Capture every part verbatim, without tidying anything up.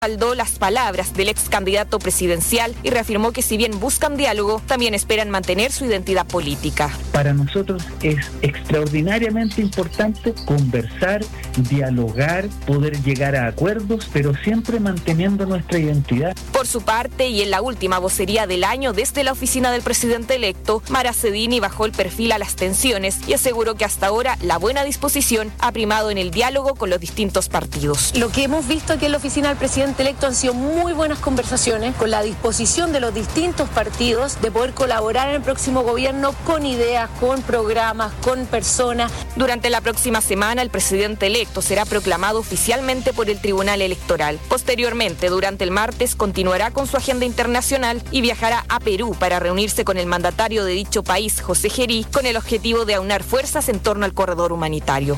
Respaldó las palabras del ex candidato presidencial y reafirmó que si bien buscan diálogo, también esperan mantener su identidad política. Para nosotros es extraordinariamente importante conversar, dialogar, poder llegar a acuerdos, pero siempre manteniendo nuestra identidad. Por su parte, y en la última vocería del año desde la oficina del presidente electo, Mara Cedini bajó el perfil a las tensiones y aseguró que hasta ahora la buena disposición ha primado en el diálogo con los distintos partidos. Lo que hemos visto aquí en la oficina del presidente electo han sido muy buenas conversaciones con la disposición de los distintos partidos de poder colaborar en el próximo gobierno con ideas, con programas, con personas. Durante la próxima semana, el presidente electo será proclamado oficialmente por el Tribunal Electoral. Posteriormente, durante el martes, continuará con su agenda internacional y viajará a Perú para reunirse con el mandatario de dicho país, José Gerí, con el objetivo de aunar fuerzas en torno al corredor humanitario.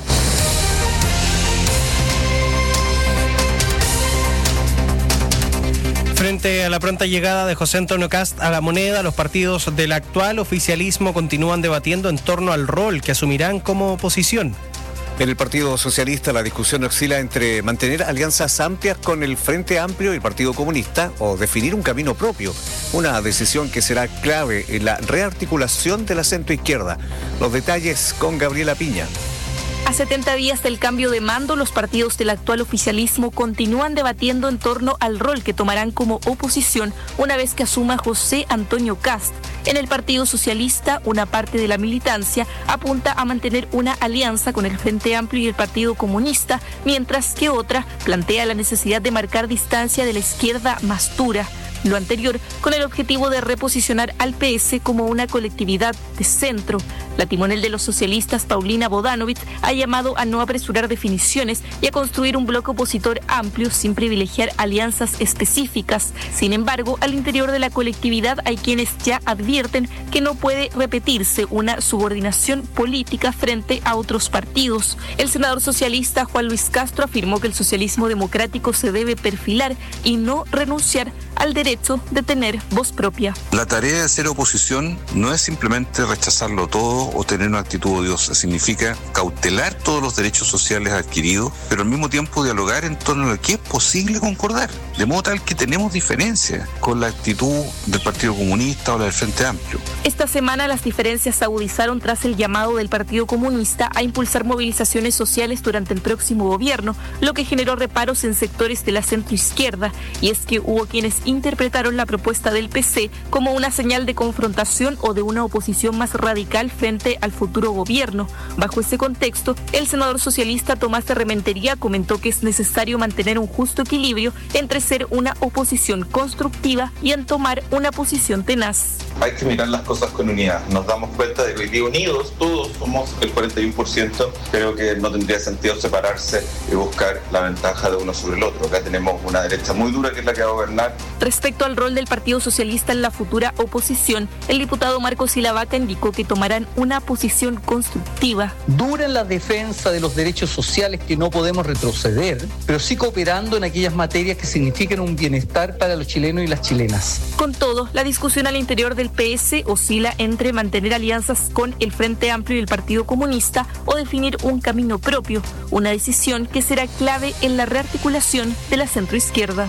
Frente a la pronta llegada de José Antonio Kast a la moneda, los partidos del actual oficialismo continúan debatiendo en torno al rol que asumirán como oposición. En el Partido Socialista la discusión oscila entre mantener alianzas amplias con el Frente Amplio y el Partido Comunista o definir un camino propio, una decisión que será clave en la rearticulación de la centroizquierda. Los detalles con Gabriela Piña. A setenta días del cambio de mando, los partidos del actual oficialismo continúan debatiendo en torno al rol que tomarán como oposición una vez que asuma José Antonio Kast. En el Partido Socialista, una parte de la militancia apunta a mantener una alianza con el Frente Amplio y el Partido Comunista, mientras que otra plantea la necesidad de marcar distancia de la izquierda más dura. Lo anterior con el objetivo de reposicionar al P S como una colectividad de centro. La timonel de los socialistas, Paulina Bodanovich, ha llamado a no apresurar definiciones y a construir un bloque opositor amplio sin privilegiar alianzas específicas. Sin embargo, al interior de la colectividad hay quienes ya advierten que no puede repetirse una subordinación política frente a otros partidos. El senador socialista Juan Luis Castro afirmó que el socialismo democrático se debe perfilar y no renunciar al derecho de tener voz propia. La tarea de ser oposición no es simplemente rechazarlo todo o tener una actitud odiosa, significa cautelar todos los derechos sociales adquiridos, pero al mismo tiempo dialogar en torno a lo que es posible concordar, de modo tal que tenemos diferencias con la actitud del Partido Comunista o la del Frente Amplio. Esta semana las diferencias se agudizaron tras el llamado del Partido Comunista a impulsar movilizaciones sociales durante el próximo gobierno, lo que generó reparos en sectores de la centroizquierda, y es que hubo quienes interpretaron la propuesta del P C como una señal de confrontación o de una oposición más radical frente al futuro gobierno. Bajo ese contexto, el senador socialista Tomás de Rementería comentó que es necesario mantener un justo equilibrio entre ser una oposición constructiva y en tomar una posición tenaz. Hay que mirar las cosas con unidad. Nos damos cuenta de que hoy día unidos todos somos el cuarenta y uno por ciento. Creo que no tendría sentido separarse y buscar la ventaja de uno sobre el otro. Acá tenemos una derecha muy dura que es la que va a gobernar. Respecto al rol del Partido Socialista en la futura oposición, el diputado Marco Silavaca indicó que tomarán una posición constructiva. Dura en la defensa de los derechos sociales, que no podemos retroceder, pero sí cooperando en aquellas materias que significan un bienestar para los chilenos y las chilenas. Con todo, la discusión al interior del P S oscila entre mantener alianzas con el Frente Amplio y el Partido Comunista o definir un camino propio, una decisión que será clave en la rearticulación de la centroizquierda.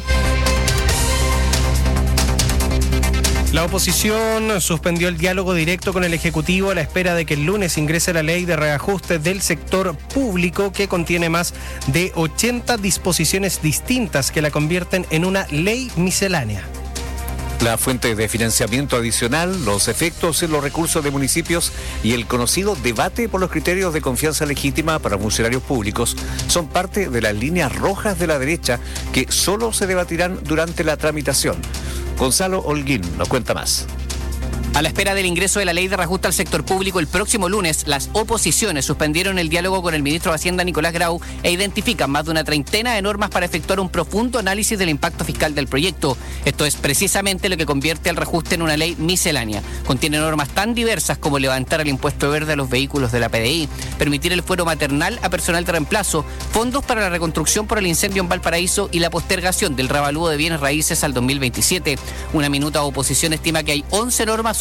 La oposición suspendió el diálogo directo con el Ejecutivo a la espera de que el lunes ingrese la ley de reajuste del sector público, que contiene más de ochenta disposiciones distintas que la convierten en una ley miscelánea. La fuente de financiamiento adicional, los efectos en los recursos de municipios y el conocido debate por los criterios de confianza legítima para funcionarios públicos son parte de las líneas rojas de la derecha que solo se debatirán durante la tramitación. Gonzalo Holguín nos cuenta más. A la espera del ingreso de la ley de reajuste al sector público el próximo lunes, las oposiciones suspendieron el diálogo con el ministro de Hacienda, Nicolás Grau, e identifican más de una treintena de normas para efectuar un profundo análisis del impacto fiscal del proyecto. Esto es precisamente lo que convierte al reajuste en una ley miscelánea. Contiene normas tan diversas como levantar el impuesto verde a los vehículos de la P D I, permitir el fuero maternal a personal de reemplazo, fondos para la reconstrucción por el incendio en Valparaíso y la postergación del reavalúo de bienes raíces al dos mil veintisiete. Una minuta oposición estima que hay once normas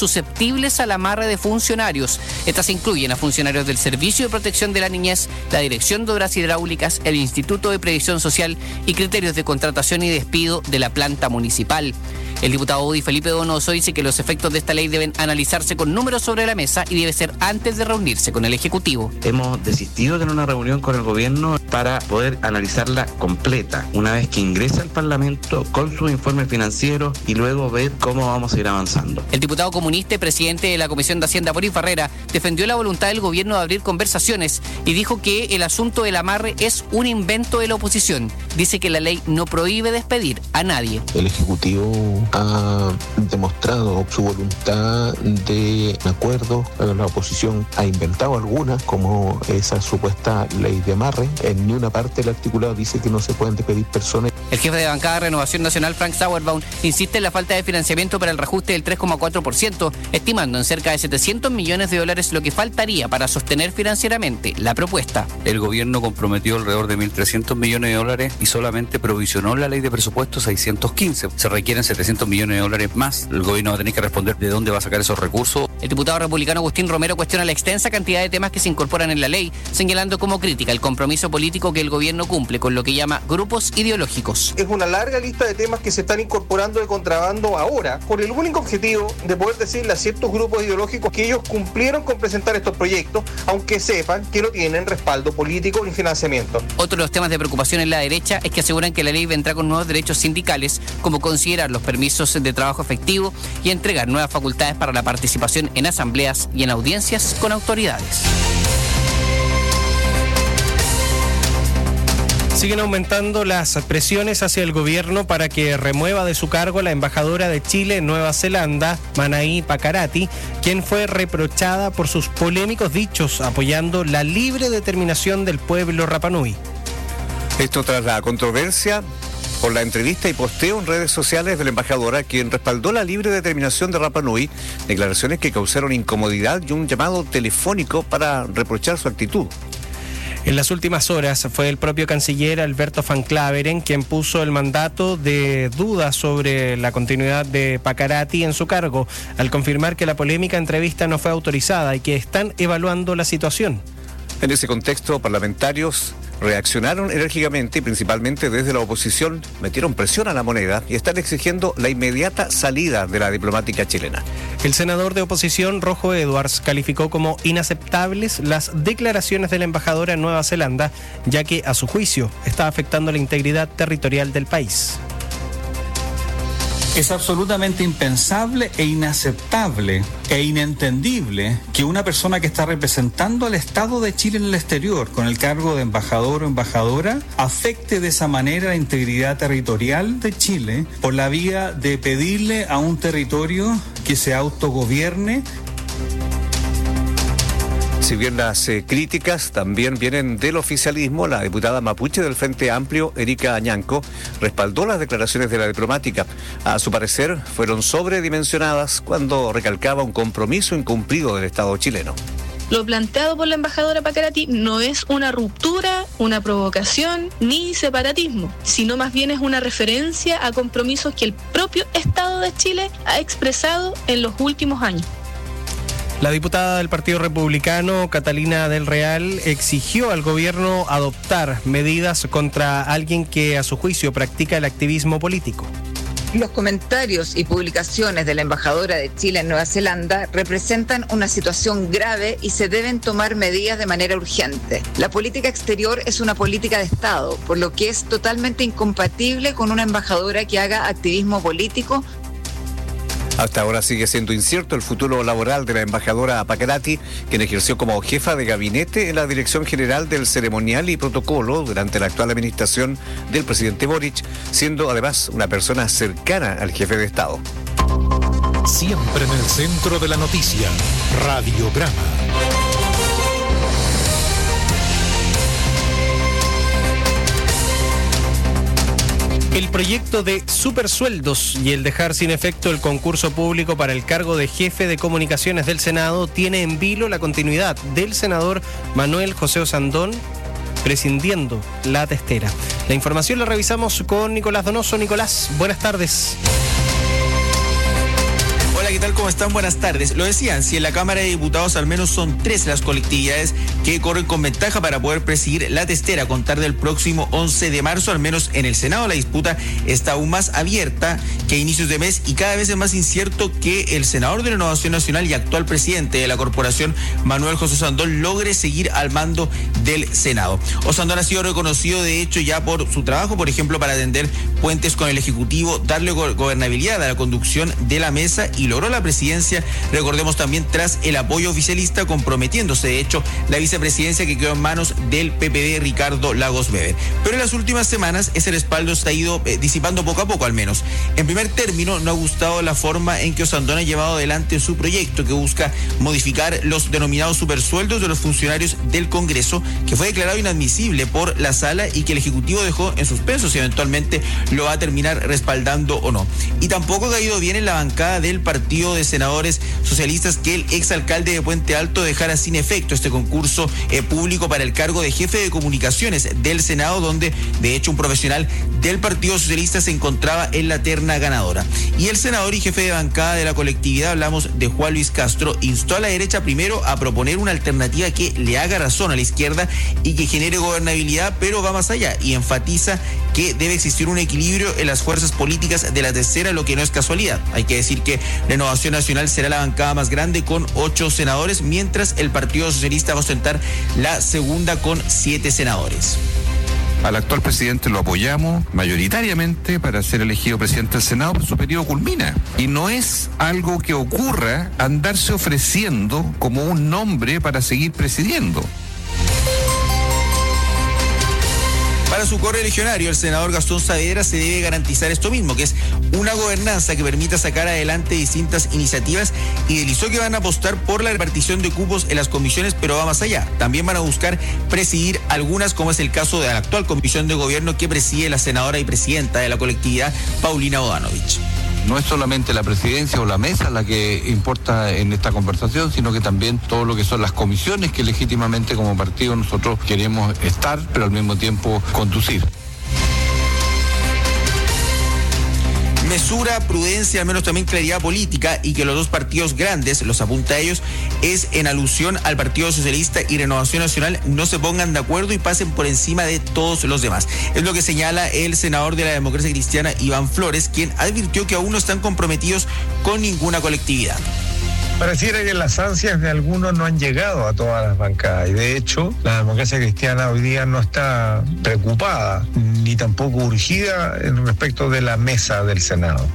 susceptibles al amarre de funcionarios. Estas incluyen a funcionarios del Servicio de Protección de la Niñez, la Dirección de Obras Hidráulicas, el Instituto de Previsión Social y criterios de contratación y despido de la planta municipal. El diputado Udi Felipe Donoso dice que los efectos de esta ley deben analizarse con números sobre la mesa y debe ser antes de reunirse con el Ejecutivo. Hemos desistido de tener una reunión con el gobierno para poder analizarla completa, una vez que ingresa al Parlamento con sus informes financieros y luego ver cómo vamos a ir avanzando. El diputado comunista y presidente de la Comisión de Hacienda, Boris Barrera, defendió la voluntad del gobierno de abrir conversaciones y dijo que el asunto del amarre es un invento de la oposición. Dice que la ley no prohíbe despedir a nadie. El Ejecutivo ha demostrado su voluntad de acuerdo. La oposición ha inventado algunas, como esa supuesta ley de amarre. En ni una parte del articulado dice que no se pueden despedir personas. El jefe de bancada de Renovación Nacional, Frank Sauerbaum, insiste en la falta de financiamiento para el reajuste del tres coma cuatro por ciento, estimando en cerca de setecientos millones de dólares lo que faltaría para sostener financieramente la propuesta. El gobierno comprometió alrededor de mil trescientos millones de dólares y solamente provisionó la ley de presupuestos seiscientos quince. Se requieren setecientos millones de dólares más. El gobierno va a tener que responder de dónde va a sacar esos recursos. El diputado republicano Agustín Romero cuestiona la extensa cantidad de temas que se incorporan en la ley, señalando como crítica el compromiso político que el gobierno cumple con lo que llama grupos ideológicos. Es una larga lista de temas que se están incorporando de contrabando ahora, con el único objetivo de poder decirle a ciertos grupos ideológicos que ellos cumplieron con presentar estos proyectos, aunque sepan que no tienen respaldo político ni financiamiento. Otro de los temas de preocupación en la derecha es que aseguran que la ley vendrá con nuevos derechos sindicales, como considerar los permisos de trabajo efectivo y entregar nuevas facultades para la participación en asambleas y en audiencias con autoridades. Siguen aumentando las presiones hacia el gobierno para que remueva de su cargo a la embajadora de Chile en Nueva Zelanda, Manaí Pakarati, quien fue reprochada por sus polémicos dichos apoyando la libre determinación del pueblo Rapa Nui. Esto tras la controversia por la entrevista y posteo en redes sociales de la embajadora, quien respaldó la libre determinación de Rapa Nui, declaraciones que causaron incomodidad y un llamado telefónico para reprochar su actitud. En las últimas horas fue el propio canciller Alberto Van Claveren quien puso el mandato de duda sobre la continuidad de Pakarati en su cargo, al confirmar que la polémica entrevista no fue autorizada y que están evaluando la situación. En ese contexto, parlamentarios reaccionaron enérgicamente y principalmente desde la oposición metieron presión a la moneda y están exigiendo la inmediata salida de la diplomática chilena. El senador de oposición, Rojo Edwards, calificó como inaceptables las declaraciones de la embajadora en Nueva Zelanda, ya que, a su juicio, está afectando la integridad territorial del país. Es absolutamente impensable e inaceptable e inentendible que una persona que está representando al Estado de Chile en el exterior con el cargo de embajador o embajadora afecte de esa manera la integridad territorial de Chile por la vía de pedirle a un territorio que se autogobierne. Si bien las eh, críticas también vienen del oficialismo, la diputada mapuche del Frente Amplio, Erika Añanco, respaldó las declaraciones de la diplomática. A su parecer, fueron sobredimensionadas cuando recalcaba un compromiso incumplido del Estado chileno. Lo planteado por la embajadora Pakarati no es una ruptura, una provocación ni separatismo, sino más bien es una referencia a compromisos que el propio Estado de Chile ha expresado en los últimos años. La diputada del Partido Republicano, Catalina del Real, exigió al gobierno adoptar medidas contra alguien que, a su juicio, practica el activismo político. Los comentarios y publicaciones de la embajadora de Chile en Nueva Zelanda representan una situación grave y se deben tomar medidas de manera urgente. La política exterior es una política de Estado, por lo que es totalmente incompatible con una embajadora que haga activismo político. Hasta ahora sigue siendo incierto el futuro laboral de la embajadora Pakarati, quien ejerció como jefa de gabinete en la Dirección General del Ceremonial y Protocolo durante la actual administración del presidente Boric, siendo además una persona cercana al jefe de Estado. Siempre en el centro de la noticia, Radiograma. El proyecto de supersueldos y el dejar sin efecto el concurso público para el cargo de jefe de comunicaciones del Senado tiene en vilo la continuidad del senador Manuel José Osandón, prescindiendo la testera. La información la revisamos con Nicolás Donoso. Nicolás, buenas tardes. Hola, ¿qué tal? ¿Cómo están? Buenas tardes. Lo decían, si en la Cámara de Diputados al menos son tres las colectividades que corren con ventaja para poder presidir la testera a contar del próximo once de marzo, al menos en el Senado la disputa está aún más abierta que a inicios de mes y cada vez es más incierto que el senador de Renovación Nacional y actual presidente de la corporación, Manuel José Osandón, logre seguir al mando del Senado. Osandón ha sido reconocido de hecho ya por su trabajo, por ejemplo, para atender puentes con el Ejecutivo, darle go- gobernabilidad a la conducción de la mesa y logró la presidencia, recordemos también tras el apoyo oficialista, comprometiéndose de hecho la vicepresidencia que quedó en manos del P P D Ricardo Lagos Weber. Pero en las últimas semanas ese respaldo se ha ido eh, disipando poco a poco al menos. En primer término, no ha gustado la forma en que Osandón ha llevado adelante su proyecto que busca modificar los denominados supersueldos de los funcionarios del Congreso, que fue declarado inadmisible por la sala y que el Ejecutivo dejó en suspenso si eventualmente lo va a terminar respaldando o no. Y tampoco ha caído bien en la bancada del partido de senadores socialistas que el exalcalde de Puente Alto dejara sin efecto este concurso eh, público para el cargo de jefe de comunicaciones del Senado, donde de hecho un profesional del Partido Socialista se encontraba en la terna ganadora. Y el senador y jefe de bancada de la colectividad, hablamos de Juan Luis Castro, instó a la derecha primero a proponer una alternativa que le haga razón a la izquierda y que genere gobernabilidad, pero va más allá y enfatiza que debe existir un equilibrio en las fuerzas políticas de la tercera, lo que no es casualidad. Hay que decir que Renovación Nacional será la bancada más grande con ocho senadores, mientras el Partido Socialista va a ostentar la segunda con siete senadores. Al actual presidente lo apoyamos mayoritariamente para ser elegido presidente del Senado, pero su periodo culmina. Y no es algo que ocurra andarse ofreciendo como un nombre para seguir presidiendo. Para su correligionario, el senador Gastón Saavedra, se debe garantizar esto mismo, que es una gobernanza que permita sacar adelante distintas iniciativas, y deslizó que van a apostar por la repartición de cupos en las comisiones, pero va más allá. También van a buscar presidir algunas, como es el caso de la actual comisión de gobierno que preside la senadora y presidenta de la colectividad, Paulina Bodanovich. No es solamente la presidencia o la mesa la que importa en esta conversación, sino que también todo lo que son las comisiones que legítimamente como partido nosotros queremos estar, pero al mismo tiempo conducir. Mesura, prudencia, al menos también claridad política, y que los dos partidos grandes, los apunta a ellos, es en alusión al Partido Socialista y Renovación Nacional, no se pongan de acuerdo y pasen por encima de todos los demás. Es lo que señala el senador de la Democracia Cristiana, Iván Flores, quien advirtió que aún no están comprometidos con ninguna colectividad. Pareciera que las ansias de algunos no han llegado a todas las bancadas y de hecho la Democracia Cristiana hoy día no está preocupada ni tampoco urgida en respecto de la mesa del Senado.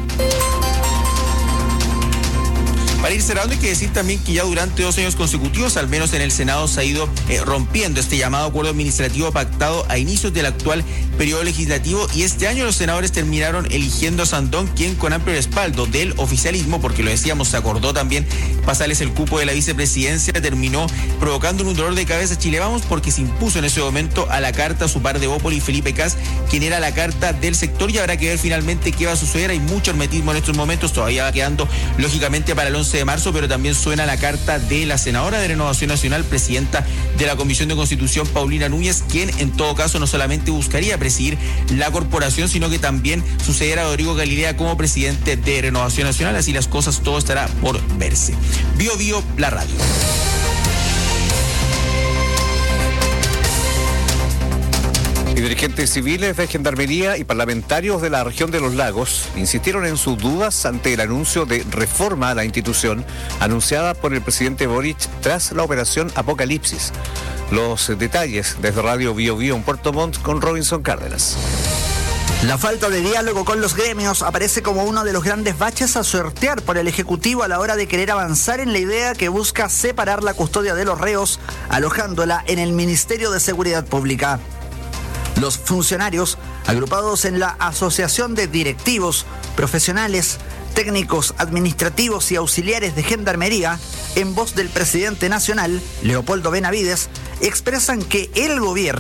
Para ir cerrando, hay que decir también que ya durante dos años consecutivos, al menos en el Senado, se ha ido eh, rompiendo este llamado acuerdo administrativo pactado a inicios del actual periodo legislativo, y este año los senadores terminaron eligiendo a Osandón, quien con amplio respaldo del oficialismo, porque lo decíamos, se acordó también pasarles el cupo de la vicepresidencia, terminó provocando un dolor de cabeza a Chile Vamos, porque se impuso en ese momento a la carta su par de Bópoli, Felipe Cas, quien era la carta del sector, y habrá que ver finalmente qué va a suceder. Hay mucho hermetismo en estos momentos, todavía va quedando lógicamente para el once de marzo, pero también suena la carta de la senadora de Renovación Nacional, presidenta de la Comisión de Constitución, Paulina Núñez, quien en todo caso no solamente buscaría presidir la corporación, sino que también suceder a Rodrigo Galilea como presidente de Renovación Nacional. Así las cosas, todo estará por verse. Bio Bio, la radio. Y dirigentes civiles de Gendarmería y parlamentarios de la región de los Lagos insistieron en sus dudas ante el anuncio de reforma a la institución anunciada por el presidente Boric tras la operación Apocalipsis. Los detalles desde Radio Bio Bio en Puerto Montt con Robinson Cárdenas. La falta de diálogo con los gremios aparece como uno de los grandes baches a sortear por el Ejecutivo a la hora de querer avanzar en la idea que busca separar la custodia de los reos, alojándola en el Ministerio de Seguridad Pública. Los funcionarios, agrupados en la Asociación de Directivos, Profesionales, Técnicos, Administrativos y Auxiliares de Gendarmería, en voz del presidente nacional, Leopoldo Benavides, expresan que el gobierno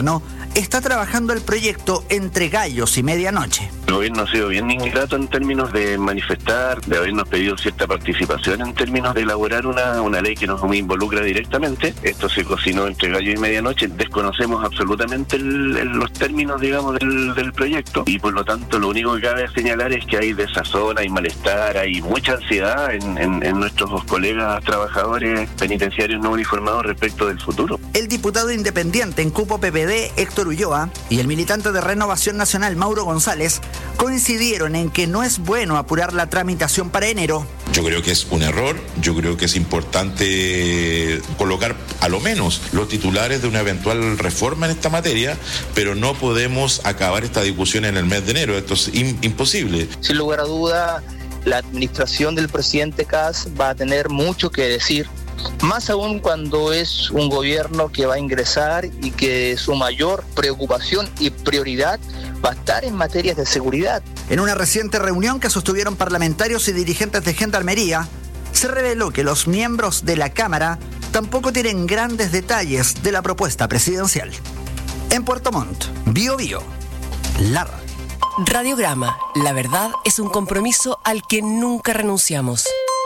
está trabajando el proyecto entre gallos y medianoche. El gobierno ha sido bien ingrato en términos de manifestar, de habernos pedido cierta participación en términos de elaborar una, una ley que nos involucra directamente. Esto se cocinó entre gallo y medianoche. Desconocemos absolutamente el, el, los términos, digamos, del, del proyecto, y por lo tanto lo único que cabe señalar es que hay desazón, hay malestar, hay mucha ansiedad en, en, en nuestros colegas trabajadores penitenciarios no uniformados respecto del futuro. El diputado independiente en cupo P P D, Héctor Ulloa, y el militante de Renovación Nacional, Mauro González, coincidieron en que no es bueno apurar la tramitación para enero. Yo creo que es un error, yo creo que es importante colocar a lo menos los titulares de una eventual reforma en esta materia, pero no podemos acabar esta discusión en el mes de enero, esto es in- imposible. Sin lugar a duda, la administración del presidente Kast va a tener mucho que decir, más aún cuando es un gobierno que va a ingresar y que su mayor preocupación y prioridad va a estar en materias de seguridad. En una reciente reunión que sostuvieron parlamentarios y dirigentes de Gendarmería, se reveló que los miembros de la Cámara tampoco tienen grandes detalles de la propuesta presidencial. En Puerto Montt, Bio Bio, la radio. Radiograma, la verdad es un compromiso al que nunca renunciamos.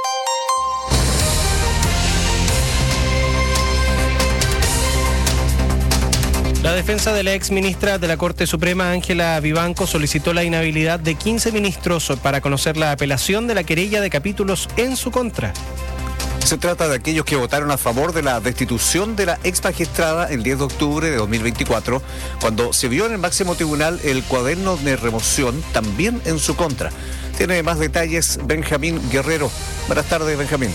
La defensa de la ex ministra de la Corte Suprema, Ángela Vivanco, solicitó la inhabilidad de quince ministros para conocer la apelación de la querella de capítulos en su contra. Se trata de aquellos que votaron a favor de la destitución de la ex magistrada el diez de octubre de dos mil veinticuatro, cuando se vio en el máximo tribunal el cuaderno de remoción también en su contra. Tiene más detalles Benjamín Guerrero. Buenas tardes, Benjamín.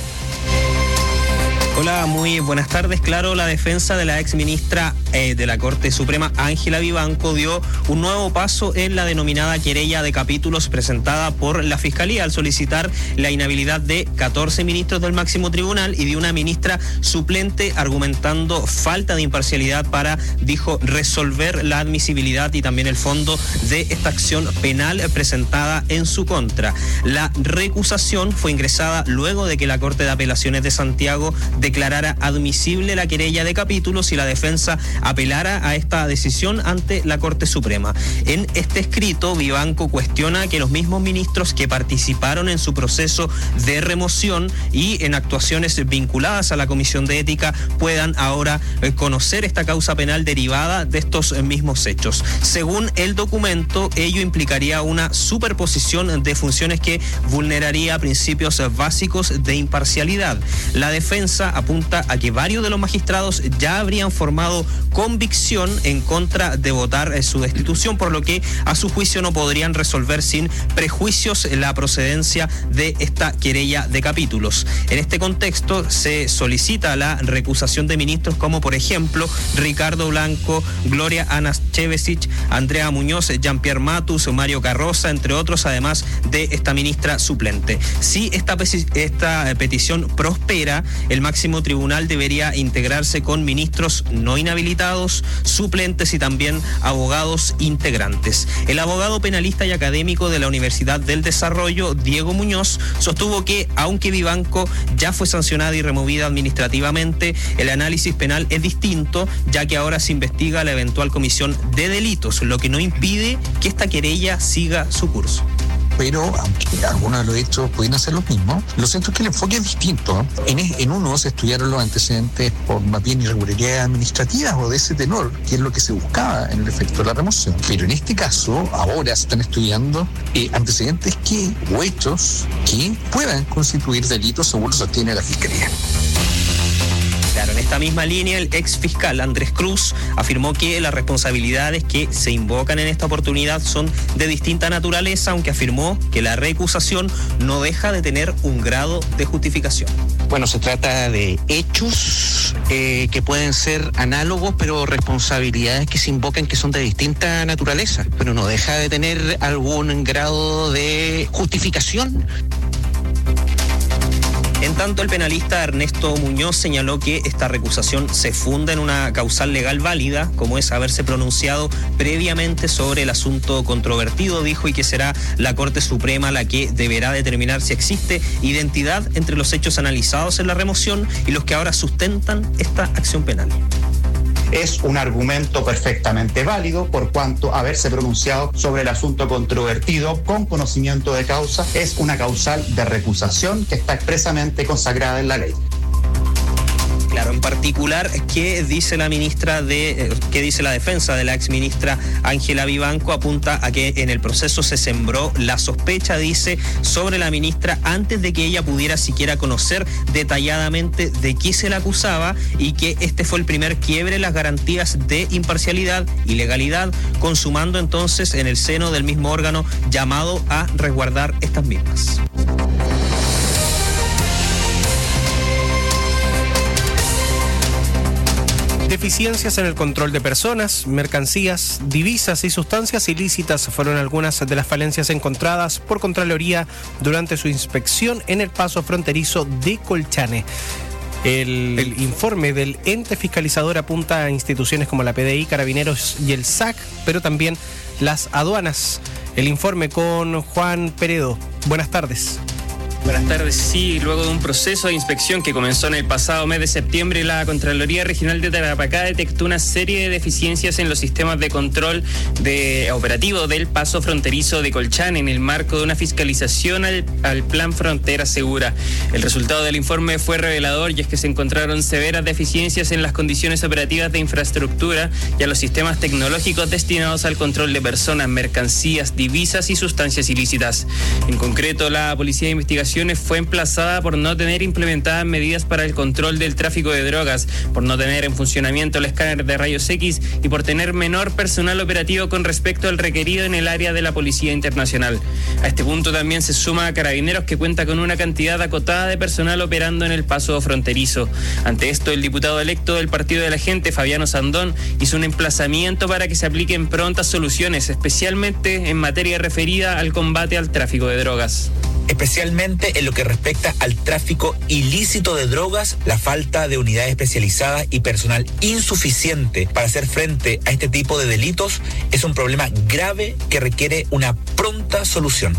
Hola, muy buenas tardes. Claro, la defensa de la ex ministra eh, de la Corte Suprema, Ángela Vivanco, dio un nuevo paso en la denominada querella de capítulos presentada por la Fiscalía al solicitar la inhabilidad de catorce ministros del máximo tribunal y de una ministra suplente, argumentando falta de imparcialidad para, dijo, resolver la admisibilidad y también el fondo de esta acción penal presentada en su contra. La recusación fue ingresada luego de que la Corte de Apelaciones de Santiago declarara admisible la querella de capítulos y la defensa apelara a esta decisión ante la Corte Suprema. En este escrito, Vivanco cuestiona que los mismos ministros que participaron en su proceso de remoción y en actuaciones vinculadas a la Comisión de Ética puedan ahora conocer esta causa penal derivada de estos mismos hechos. Según el documento, ello implicaría una superposición de funciones que vulneraría principios básicos de imparcialidad. La defensa apunta a que varios de los magistrados ya habrían formado convicción en contra de votar su destitución, por lo que a su juicio no podrían resolver sin prejuicios la procedencia de esta querella de capítulos. En este contexto se solicita la recusación de ministros como, por ejemplo, Ricardo Blanco, Gloria Anachevesic, Andrea Muñoz, Jean-Pierre Matus, Mario Carroza, entre otros, además de esta ministra suplente. Si esta, esta petición prospera, el máximo tribunal debería integrarse con ministros no inhabilitados, suplentes y también abogados integrantes. El abogado penalista y académico de la Universidad del Desarrollo, Diego Muñoz, sostuvo que, aunque Vivanco ya fue sancionada y removida administrativamente, el análisis penal es distinto, ya que ahora se investiga la eventual comisión de delitos, lo que no impide que esta querella siga su curso. Pero aunque algunos de los hechos pueden hacer lo mismo, lo cierto es que el enfoque es distinto. En, en uno se estudiaron los antecedentes por más bien irregularidades administrativas o de ese tenor, que es lo que se buscaba en el efecto de la remoción. Pero en este caso, ahora se están estudiando eh, antecedentes que, o hechos que puedan constituir delitos según lo sostiene la Fiscalía. Claro, en esta misma línea, el ex fiscal Andrés Cruz afirmó que las responsabilidades que se invocan en esta oportunidad son de distinta naturaleza, aunque afirmó que la recusación no deja de tener un grado de justificación. Bueno, se trata de hechos eh, que pueden ser análogos, pero responsabilidades que se invocan que son de distinta naturaleza, pero no deja de tener algún grado de justificación. En tanto, el penalista Ernesto Muñoz señaló que esta recusación se funda en una causal legal válida, como es haberse pronunciado previamente sobre el asunto controvertido, dijo, y que será la Corte Suprema la que deberá determinar si existe identidad entre los hechos analizados en la remoción y los que ahora sustentan esta acción penal. es un argumento perfectamente válido por cuanto haberse pronunciado sobre el asunto controvertido con conocimiento de causa es una causal de recusación que está expresamente consagrada en la ley. Claro, en particular, ¿qué dice la ministra de, qué dice la defensa de la exministra Ángela Vivanco? Apunta a que en el proceso se sembró la sospecha, dice, sobre la ministra antes de que ella pudiera siquiera conocer detalladamente de qué se la acusaba y que este fue el primer quiebre en las garantías de imparcialidad y legalidad, consumando entonces en el seno del mismo órgano llamado a resguardar estas mismas. Deficiencias en el control de personas, mercancías, divisas y sustancias ilícitas fueron algunas de las falencias encontradas por Contraloría durante su inspección en el paso fronterizo de Colchane. El, el informe del ente fiscalizador apunta a instituciones como la P D I, Carabineros y el S A C, pero también las aduanas. El informe con Juan Peredo. Buenas tardes. Buenas tardes. Sí, luego de un proceso de inspección que comenzó en el pasado mes de septiembre, la Contraloría Regional de Tarapacá detectó una serie de deficiencias en los sistemas de control de operativo del paso fronterizo de Colchane en el marco de una fiscalización al, al Plan Frontera Segura. El resultado del informe fue revelador y es que se encontraron severas deficiencias en las condiciones operativas de infraestructura y a los sistemas tecnológicos destinados al control de personas, mercancías, divisas y sustancias ilícitas. En concreto, la Policía de Investigación fue emplazada por no tener implementadas medidas para el control del tráfico de drogas, por no tener en funcionamiento el escáner de rayos X y por tener menor personal operativo con respecto al requerido en el área de la Policía Internacional. A este punto también se suma a Carabineros, que cuenta con una cantidad acotada de personal operando en el paso fronterizo. Ante esto, el diputado electo del Partido de la Gente, Fabiano Sandón, hizo un emplazamiento para que se apliquen prontas soluciones, especialmente en materia referida al combate al tráfico de drogas. Especialmente en lo que respecta al tráfico ilícito de drogas, la falta de unidades especializadas y personal insuficiente para hacer frente a este tipo de delitos es un problema grave que requiere una pronta solución.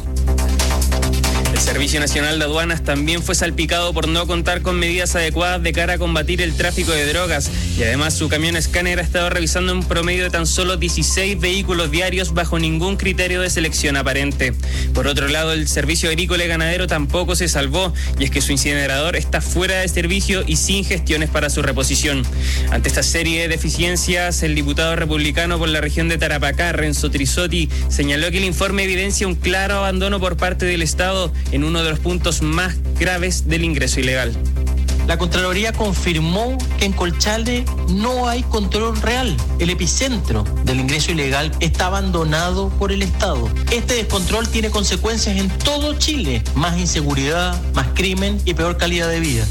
El Servicio Nacional de Aduanas también fue salpicado por no contar con medidas adecuadas de cara a combatir el tráfico de drogas y además su camión escáner ha estado revisando un promedio de tan solo dieciséis vehículos diarios bajo ningún criterio de selección aparente. Por otro lado, el Servicio Agrícola y Ganadero tampoco se salvó y es que su incinerador está fuera de servicio y sin gestiones para su reposición. Ante esta serie de deficiencias, el diputado republicano por la región de Tarapacá, Renzo Trisotti, señaló que el informe evidencia un claro abandono por parte del Estado en uno de los puntos más graves del ingreso ilegal. La Contraloría confirmó que en Colchane no hay control real. El epicentro del ingreso ilegal está abandonado por el Estado. Este descontrol tiene consecuencias en todo Chile: más inseguridad, más crimen y peor calidad de vida.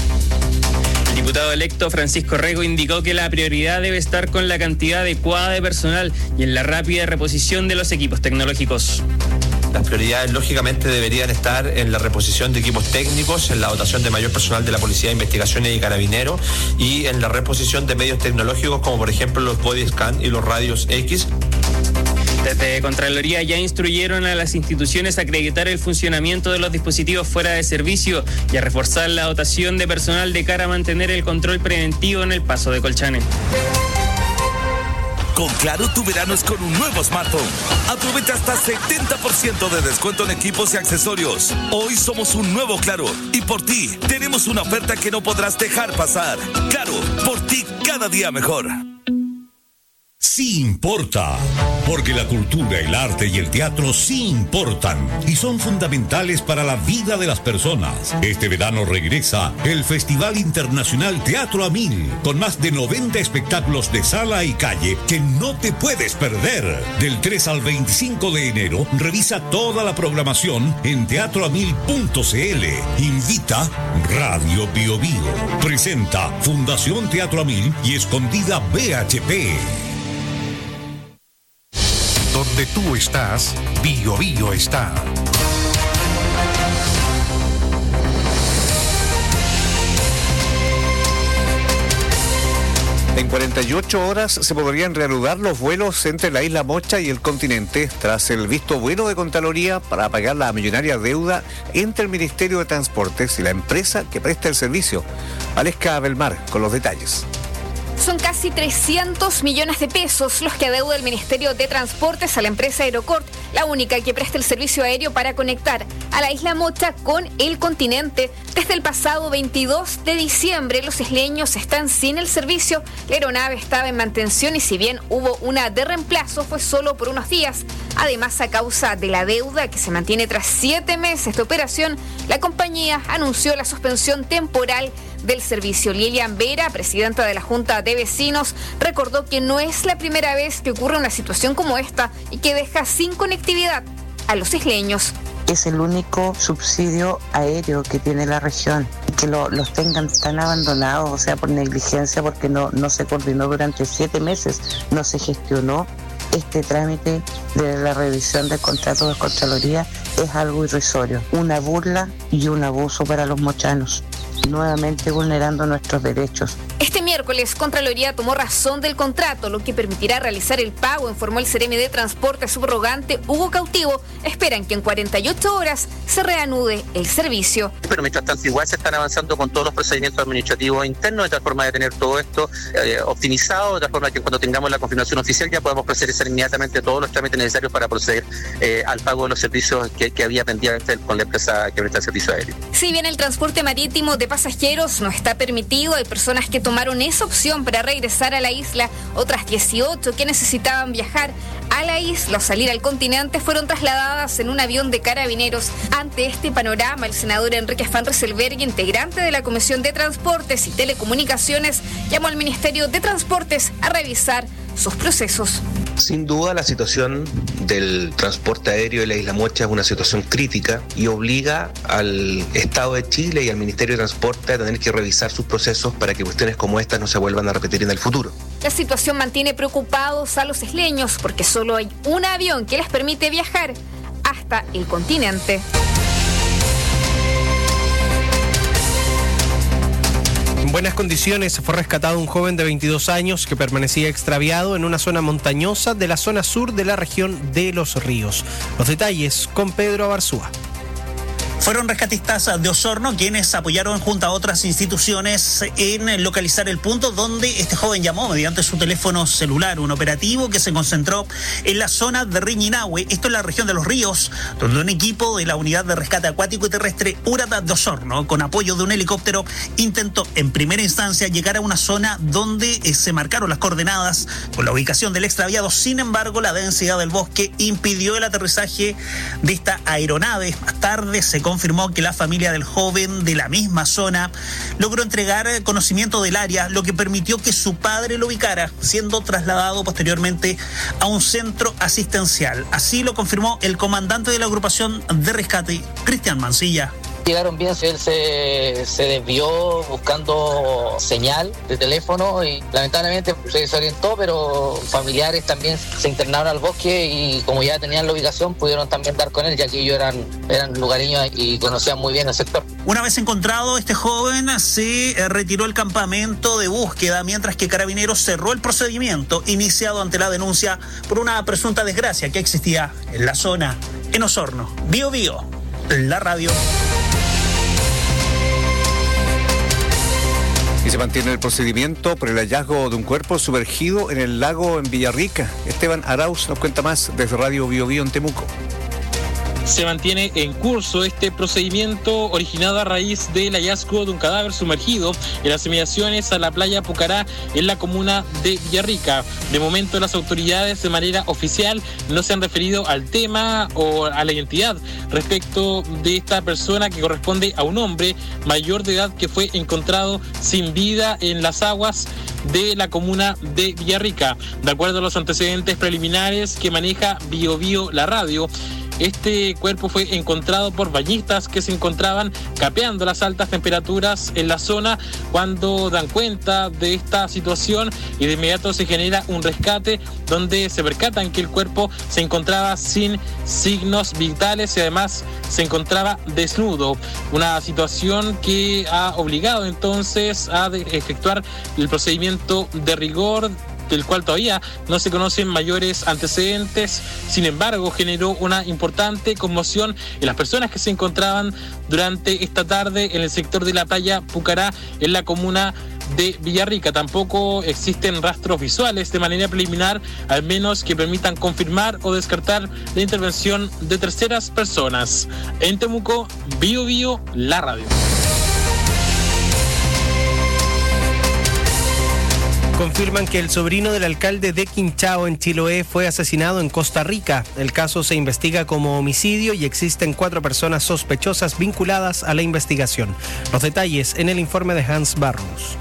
El diputado electo Francisco Rego indicó que la prioridad debe estar con la cantidad adecuada de personal y en la rápida reposición de los equipos tecnológicos. Las prioridades, lógicamente, deberían estar en la reposición de equipos técnicos, en la dotación de mayor personal de la Policía de Investigaciones y Carabineros y en la reposición de medios tecnológicos como, por ejemplo, los body scan y los radios X. Desde Contraloría ya instruyeron a las instituciones a acreditar el funcionamiento de los dispositivos fuera de servicio y a reforzar la dotación de personal de cara a mantener el control preventivo en el paso de Colchane. Con Claro, tu verano es con un nuevo smartphone. Aprovecha hasta setenta por ciento de descuento en equipos y accesorios. Hoy somos un nuevo Claro y por ti tenemos una oferta que no podrás dejar pasar. Claro, por ti cada día mejor. Sí importa, porque la cultura, el arte y el teatro sí importan y son fundamentales para la vida de las personas. Este verano regresa el Festival Internacional Teatro a Mil, con más de noventa espectáculos de sala y calle que no te puedes perder. Del tres al veinticinco de enero, revisa toda la programación en teatro a mil punto c l. Invita Radio Bio Bio. Presenta Fundación Teatro a Mil y Escondida B H P. Donde tú estás, Bio Bio está. En cuarenta y ocho horas se podrían reanudar los vuelos entre la isla Mocha y el continente tras el visto bueno de Contraloría para pagar la millonaria deuda entre el Ministerio de Transportes y la empresa que presta el servicio. Aleska Belmar con los detalles. Son casi trescientos millones de pesos los que adeuda el Ministerio de Transportes a la empresa Aerocort, la única que presta el servicio aéreo para conectar a la isla Mocha con el continente. Desde el pasado veintidós de diciembre, los isleños están sin el servicio. La aeronave estaba en mantención y si bien hubo una de reemplazo, fue solo por unos días. Además, a causa de la deuda que se mantiene tras siete meses de operación, la compañía anunció la suspensión temporal del servicio. Lilian Vera, presidenta de la Junta de Vecinos, recordó que no es la primera vez que ocurre una situación como esta y que deja sin conectividad a los isleños. Es el único subsidio aéreo que tiene la región. Que lo, los tengan tan abandonados, o sea, por negligencia, porque no, no se coordinó durante siete meses, no se gestionó este trámite de la revisión del contrato de Contraloría, es algo irrisorio, una burla y un abuso para los mochanos, nuevamente vulnerando nuestros derechos. Este miércoles, Contraloría tomó razón del contrato, lo que permitirá realizar el pago, informó el Seremi de Transporte subrogante Hugo Cautivo. Esperan que en cuarenta y ocho horas se reanude el servicio. Pero mientras tanto igual se están avanzando con todos los procedimientos administrativos internos, de tal forma de tener todo esto eh, optimizado, de tal forma que cuando tengamos la confirmación oficial ya podemos proceder inmediatamente todos los trámites necesarios para proceder eh, al pago de los servicios que, que había pendiente con la empresa que presta el servicio aéreo. Si bien el transporte marítimo de pasajeros no está permitido, hay personas que tomaron esa opción para regresar a la isla. Otras dieciocho que necesitaban viajar a la isla o salir al continente fueron trasladadas en un avión de carabineros. Ante este panorama, el senador Enrique Van Rysselberghe, integrante de la Comisión de Transportes y Telecomunicaciones, llamó al Ministerio de Transportes a revisar sus procesos. Sin duda, la situación del transporte aéreo de la Isla Mocha es una situación crítica y obliga al Estado de Chile y al Ministerio de Transporte a tener que revisar sus procesos para que cuestiones como estas no se vuelvan a repetir en el futuro. La situación mantiene preocupados a los isleños porque solo hay un avión que les permite viajar hasta el continente. En buenas condiciones fue rescatado un joven de veintidós años que permanecía extraviado en una zona montañosa de la zona sur de la región de Los Ríos. Los detalles con Pedro Abarzúa. Fueron rescatistas de Osorno quienes apoyaron junto a otras instituciones en localizar el punto donde este joven llamó mediante su teléfono celular, un operativo que se concentró en la zona de Riñinahue, esto es la región de Los Ríos, donde un equipo de la Unidad de Rescate Acuático y Terrestre Urata de Osorno, con apoyo de un helicóptero, intentó en primera instancia llegar a una zona donde se marcaron las coordenadas con la ubicación del extraviado. Sin embargo, la densidad del bosque impidió el aterrizaje de esta aeronave. Más tarde se confirmó que la familia del joven de la misma zona logró entregar conocimiento del área, lo que permitió que su padre lo ubicara, siendo trasladado posteriormente a un centro asistencial. Así lo confirmó el comandante de la agrupación de rescate, Cristian Mancilla. Llegaron bien, él se, se desvió buscando señal de teléfono y lamentablemente se desorientó, pero familiares también se internaron al bosque y como ya tenían la ubicación pudieron también dar con él, ya que ellos eran, eran lugareños y conocían muy bien el sector. Una vez encontrado, este joven se retiró al campamento de búsqueda, mientras que Carabineros cerró el procedimiento iniciado ante la denuncia por una presunta desgracia que existía en la zona en Osorno. Bio Bio, la radio. Y se mantiene el procedimiento por el hallazgo de un cuerpo sumergido en el lago en Villarrica. Esteban Arauz nos cuenta más desde Radio Bio Bio en Temuco. Se mantiene en curso este procedimiento originado a raíz del hallazgo de un cadáver sumergido en las inmediaciones a la playa Pucará en la comuna de Villarrica. De momento, las autoridades de manera oficial no se han referido al tema o a la identidad respecto de esta persona, que corresponde a un hombre mayor de edad que fue encontrado sin vida en las aguas de la comuna de Villarrica. De acuerdo a los antecedentes preliminares que maneja Bio Bio la radio, este cuerpo fue encontrado por bañistas que se encontraban capeando las altas temperaturas en la zona cuando dan cuenta de esta situación, y de inmediato se genera un rescate donde se percatan que el cuerpo se encontraba sin signos vitales y además se encontraba desnudo. Una situación que ha obligado entonces a efectuar el procedimiento de rigor del cual todavía no se conocen mayores antecedentes. Sin embargo, generó una importante conmoción en las personas que se encontraban durante esta tarde en el sector de la playa Pucará, en la comuna de Villarrica. Tampoco existen rastros visuales de manera preliminar, al menos que permitan confirmar o descartar la intervención de terceras personas. En Temuco, Bio Bio, la radio. Confirman que el sobrino del alcalde de Quinchao, en Chiloé, fue asesinado en Costa Rica. El caso se investiga como homicidio y existen cuatro personas sospechosas vinculadas a la investigación. Los detalles en el informe de Hans Barros.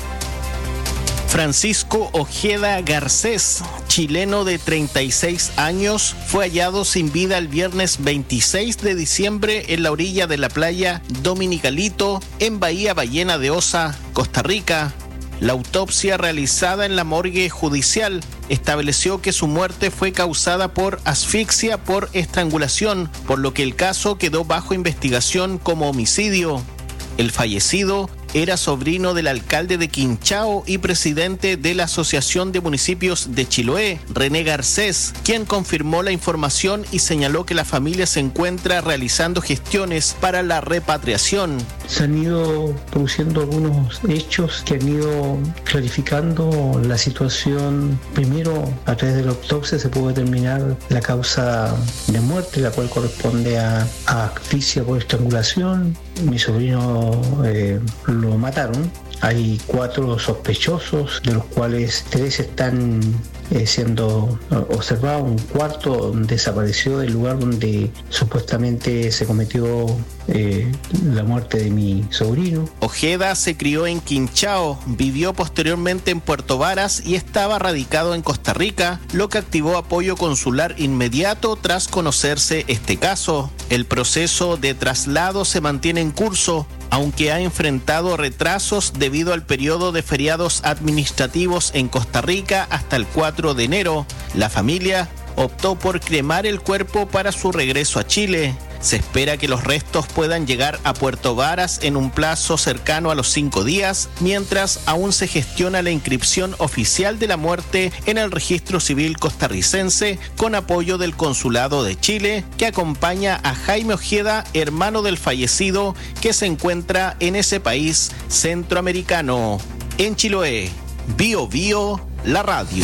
Francisco Ojeda Garcés, chileno de treinta y seis años, fue hallado sin vida el viernes veintiséis de diciembre en la orilla de la playa Dominicalito, en Bahía Ballena de Osa, Costa Rica. La autopsia realizada en la morgue judicial estableció que su muerte fue causada por asfixia por estrangulación, por lo que el caso quedó bajo investigación como homicidio. El fallecido era sobrino del alcalde de Quinchao y presidente de la Asociación de Municipios de Chiloé, René Garcés, quien confirmó la información y señaló que la familia se encuentra realizando gestiones para la repatriación. Se han ido produciendo algunos hechos que han ido clarificando la situación. Primero, a través de la autopsia se pudo determinar la causa de muerte, la cual corresponde a, a asfixia por estrangulación. Mi sobrino eh, lo mataron. Hay cuatro sospechosos, de los cuales tres están eh, siendo observados. Un cuarto desapareció del lugar donde supuestamente se cometió eh, la muerte de mi sobrino. Ojeda se crió en Quinchao, vivió posteriormente en Puerto Varas y estaba radicado en Costa Rica, lo que activó apoyo consular inmediato tras conocerse este caso. El proceso de traslado se mantiene en curso, aunque ha enfrentado retrasos debido al periodo de feriados administrativos en Costa Rica hasta el cuatro de enero. La familia optó por cremar el cuerpo para su regreso a Chile. Se espera que los restos puedan llegar a Puerto Varas en un plazo cercano a los cinco días, mientras aún se gestiona la inscripción oficial de la muerte en el registro civil costarricense, con apoyo del Consulado de Chile, que acompaña a Jaime Ojeda, hermano del fallecido, que se encuentra en ese país centroamericano. En Chiloé, Bio Bio, la radio.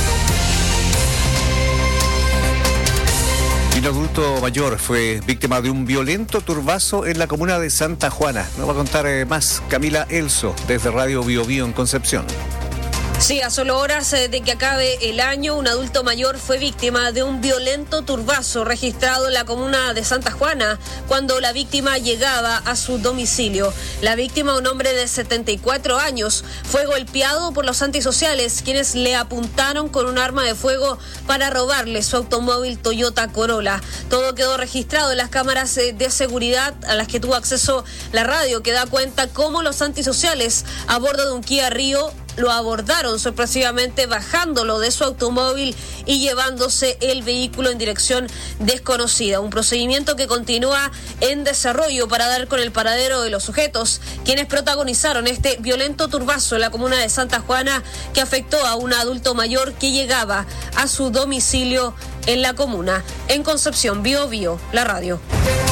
Un adulto mayor fue víctima de un violento turbazo en la comuna de Santa Juana. Nos va a contar eh, más Camila Elso desde Radio Bio Bio en Concepción. Sí, a solo horas de que acabe el año, un adulto mayor fue víctima de un violento turbazo registrado en la comuna de Santa Juana cuando la víctima llegaba a su domicilio. La víctima, un hombre de setenta y cuatro años, fue golpeado por los antisociales, quienes le apuntaron con un arma de fuego para robarle su automóvil Toyota Corolla. Todo quedó registrado en las cámaras de seguridad a las que tuvo acceso la radio, que da cuenta cómo los antisociales a bordo de un Kia Rio lo abordaron sorpresivamente, bajándolo de su automóvil y llevándose el vehículo en dirección desconocida. Un procedimiento que continúa en desarrollo para dar con el paradero de los sujetos, quienes protagonizaron este violento turbazo en la comuna de Santa Juana, que afectó a un adulto mayor que llegaba a su domicilio en la comuna. En Concepción, Bio Bio, la radio.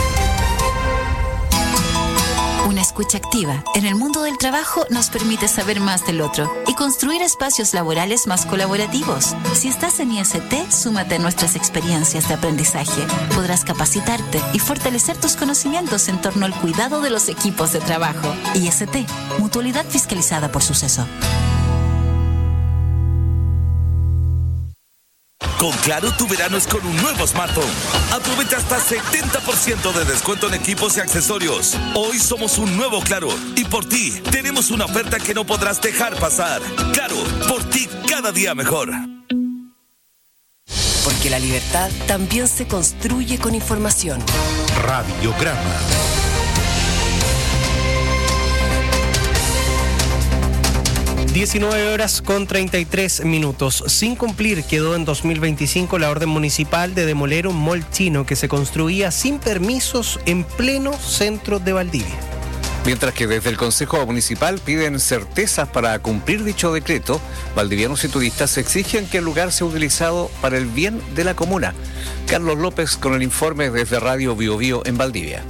Una escucha activa en el mundo del trabajo nos permite saber más del otro y construir espacios laborales más colaborativos. Si estás en I S T, súmate a nuestras experiencias de aprendizaje. Podrás capacitarte y fortalecer tus conocimientos en torno al cuidado de los equipos de trabajo. I S T, Mutualidad Fiscalizada por Suceso. Con Claro, tu verano es con un nuevo smartphone. Aprovecha hasta setenta por ciento de descuento en equipos y accesorios. Hoy somos un nuevo Claro y por ti tenemos una oferta que no podrás dejar pasar. Claro, por ti cada día mejor. Porque la libertad también se construye con información. Radiograma. diecinueve horas con treinta y tres minutos. Sin cumplir quedó en dos mil veinticinco la orden municipal de demoler un mall chino que se construía sin permisos en pleno centro de Valdivia. Mientras que desde el Consejo Municipal piden certezas para cumplir dicho decreto, valdivianos y turistas exigen que el lugar sea utilizado para el bien de la comuna. Carlos López con el informe desde Radio Bio Bio en Valdivia.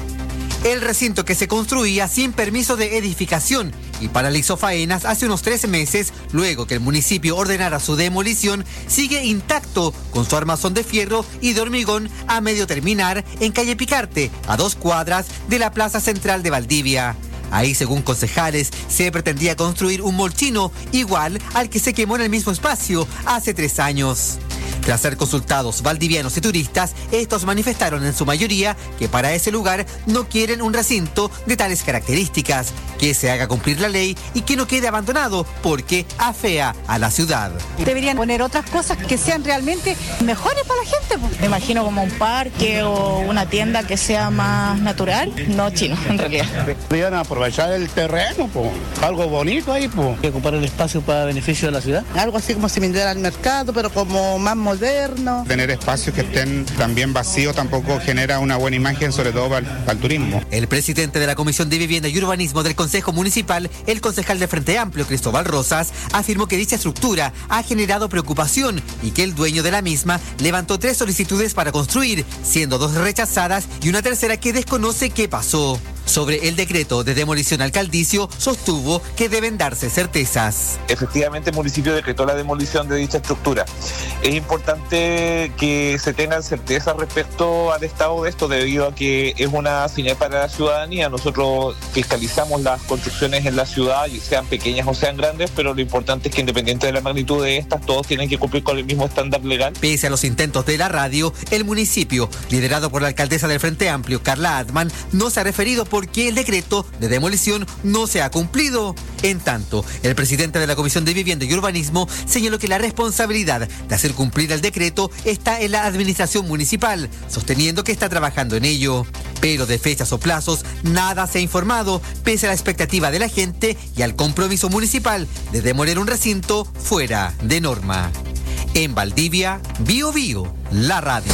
El recinto que se construía sin permiso de edificación y paralizó faenas hace unos trece meses, luego que el municipio ordenara su demolición, sigue intacto con su armazón de fierro y de hormigón a medio terminar en calle Picarte, a dos cuadras de la plaza central de Valdivia. Ahí, según concejales, se pretendía construir un molchino igual al que se quemó en el mismo espacio hace tres años. Tras ser consultados valdivianos y turistas, estos manifestaron en su mayoría que para ese lugar no quieren un recinto de tales características, que se haga cumplir la ley y que no quede abandonado porque afea a la ciudad. Deberían poner otras cosas que sean realmente mejores para la gente. Pues. Me imagino como un parque o una tienda que sea más natural, no chino en realidad. Deberían aprovechar el terreno, pues, algo bonito ahí. Pues. Ocupar el espacio para beneficio de la ciudad. Algo así como similar al mercado, pero como más moderno. Tener espacios que estén también vacíos tampoco genera una buena imagen, sobre todo para el, para el turismo. El presidente de la Comisión de Vivienda y Urbanismo del Consejo Municipal, el concejal de Frente Amplio, Cristóbal Rosas, afirmó que dicha estructura ha generado preocupación y que el dueño de la misma levantó tres solicitudes para construir, siendo dos rechazadas y una tercera que desconoce qué pasó. Sobre el decreto de demolición alcaldicio, sostuvo que deben darse certezas. Efectivamente, el municipio decretó la demolición de dicha estructura. Es importante que se tengan certezas respecto al estado de esto, debido a que es una señal para la ciudadanía. Nosotros fiscalizamos las construcciones en la ciudad, sean pequeñas o sean grandes, pero lo importante es que, independiente de la magnitud de estas, todos tienen que cumplir con el mismo estándar legal. Pese a los intentos de la radio, el municipio, liderado por la alcaldesa del Frente Amplio, Carla Atman, no se ha referido porque el decreto de demolición no se ha cumplido. En tanto, el presidente de la Comisión de Vivienda y Urbanismo señaló que la responsabilidad de hacer cumplir el decreto está en la administración municipal, sosteniendo que está trabajando en ello. Pero de fechas o plazos nada se ha informado, pese a la expectativa de la gente y al compromiso municipal de demoler un recinto fuera de norma. En Valdivia, Bio Bio, la radio.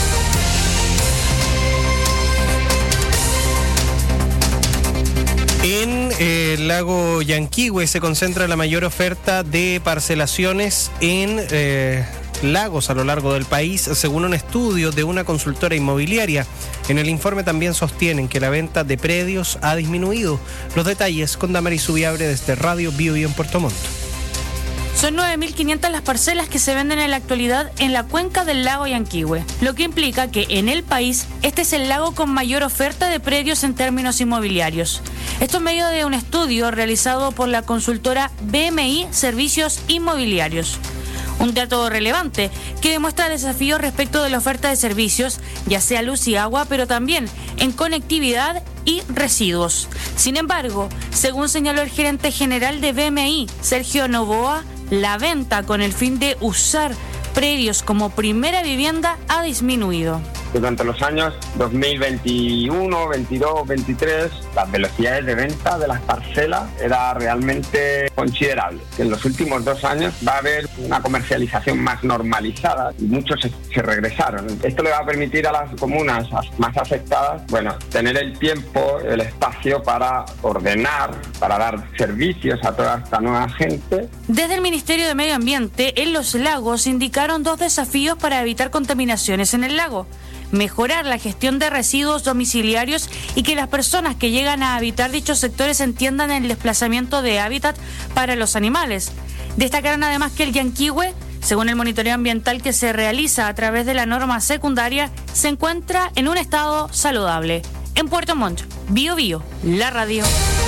En eh, el lago Yanquihue se concentra la mayor oferta de parcelaciones en eh, lagos a lo largo del país, según un estudio de una consultora inmobiliaria. En el informe también sostienen que la venta de predios ha disminuido. Los detalles con Damaris Subiabre desde Radio Bio Bio en Puerto Montt. Son nueve mil quinientas las parcelas que se venden en la actualidad en la cuenca del lago Yanquihue, lo que implica que en el país este es el lago con mayor oferta de predios en términos inmobiliarios. Esto en medio de un estudio realizado por la consultora B M I Servicios Inmobiliarios. Un dato relevante que demuestra desafíos respecto de la oferta de servicios, ya sea luz y agua, pero también en conectividad y residuos. Sin embargo, según señaló el gerente general de B M I, Sergio Novoa, la venta con el fin de usar predios como primera vivienda ha disminuido. Durante los años dos mil veintiuno, veintidós, veintitrés, las velocidades de venta de las parcelas era realmente considerable. En los últimos dos años va a haber una comercialización más normalizada y muchos se, se regresaron. Esto le va a permitir a las comunas más afectadas, bueno, tener el tiempo, el espacio para ordenar, para dar servicios a toda esta nueva gente. Desde el Ministerio de Medio Ambiente, en los lagos indicaron dos desafíos para evitar contaminaciones en el lago: mejorar la gestión de residuos domiciliarios y que las personas que llegan a habitar dichos sectores entiendan el desplazamiento de hábitat para los animales. Destacaron además que el Yanquihue, según el monitoreo ambiental que se realiza a través de la norma secundaria, se encuentra en un estado saludable. En Puerto Montt, Bio Bio, la radio.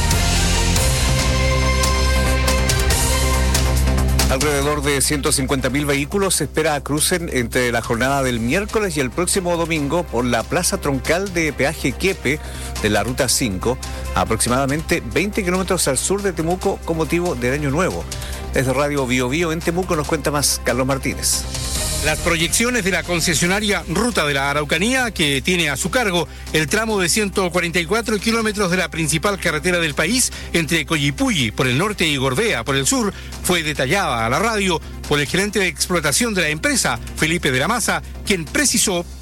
Alrededor de ciento cincuenta mil vehículos se espera crucen entre la jornada del miércoles y el próximo domingo por la plaza troncal de peaje Quiepe de la Ruta cinco, aproximadamente veinte kilómetros al sur de Temuco, con motivo del Año Nuevo. Desde Radio Bio Bio en Temuco nos cuenta más Carlos Martínez. Las proyecciones de la concesionaria Ruta de la Araucanía, que tiene a su cargo el tramo de ciento cuarenta y cuatro kilómetros de la principal carretera del país entre Coyipulli por el norte y Gorbea por el sur, fue detallada a la radio por el gerente de explotación de la empresa, Felipe de la Maza, quien precisó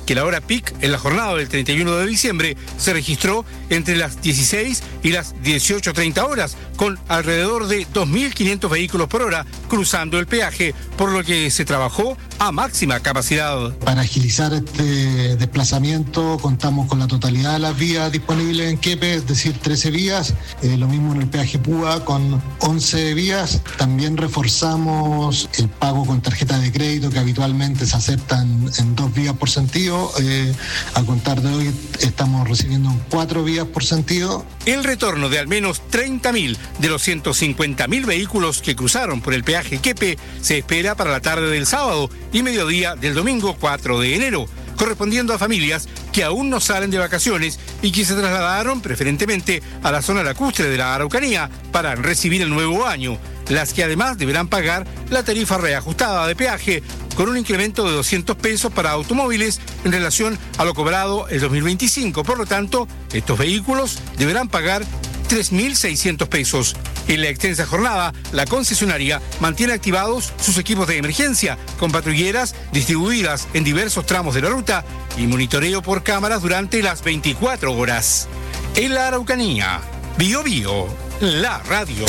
que la hora pic en la jornada del treinta y uno de diciembre se registró entre las dieciséis y las dieciocho treinta horas, con alrededor de dos mil quinientos vehículos por hora cruzando el peaje, por lo que se trabajó a máxima capacidad. Para agilizar este desplazamiento contamos con la totalidad de las vías disponibles en Quepe, es decir, trece vías, eh, lo mismo en el peaje Púa con once vías. También reforzamos el pago con tarjeta de crédito que habitualmente se aceptan en dos vías por sentido. Eh, a contar de hoy estamos recibiendo cuatro vías por sentido. El retorno de al menos treinta mil de los ciento cincuenta mil vehículos que cruzaron por el peaje Quepe se espera para la tarde del sábado y mediodía del domingo cuatro de enero, correspondiendo a familias que aún no salen de vacaciones y que se trasladaron preferentemente a la zona lacustre de la Araucanía para recibir el nuevo año, las que además deberán pagar la tarifa reajustada de peaje con un incremento de doscientos pesos para automóviles en relación a lo cobrado el dos mil veinticinco. Por lo tanto, estos vehículos deberán pagar tres mil seiscientos pesos. En la extensa jornada, la concesionaria mantiene activados sus equipos de emergencia con patrulleras distribuidas en diversos tramos de la ruta y monitoreo por cámaras durante las veinticuatro horas. En la Araucanía, Bio Bio, la radio.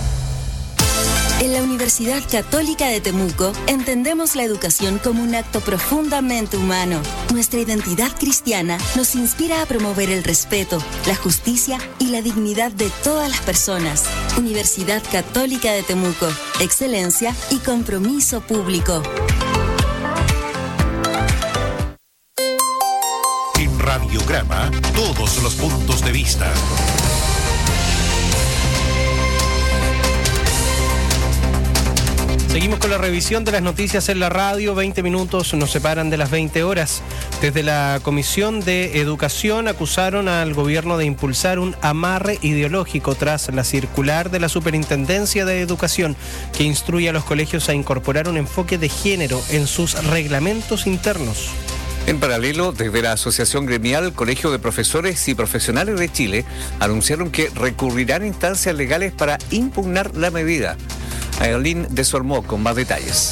En la Universidad Católica de Temuco entendemos la educación como un acto profundamente humano. Nuestra identidad cristiana nos inspira a promover el respeto, la justicia y la dignidad de todas las personas. Universidad Católica de Temuco, excelencia y compromiso público. En Radiograma, todos los puntos de vista. Seguimos con la revisión de las noticias en la radio. veinte minutos nos separan de las veinte horas. Desde la Comisión de Educación acusaron al gobierno de impulsar un amarre ideológico tras la circular de la Superintendencia de Educación que instruye a los colegios a incorporar un enfoque de género en sus reglamentos internos. En paralelo, desde la Asociación Gremial Colegio de Profesores y Profesionales de Chile, anunciaron que recurrirán a instancias legales para impugnar la medida. Aileen Desormó con más detalles.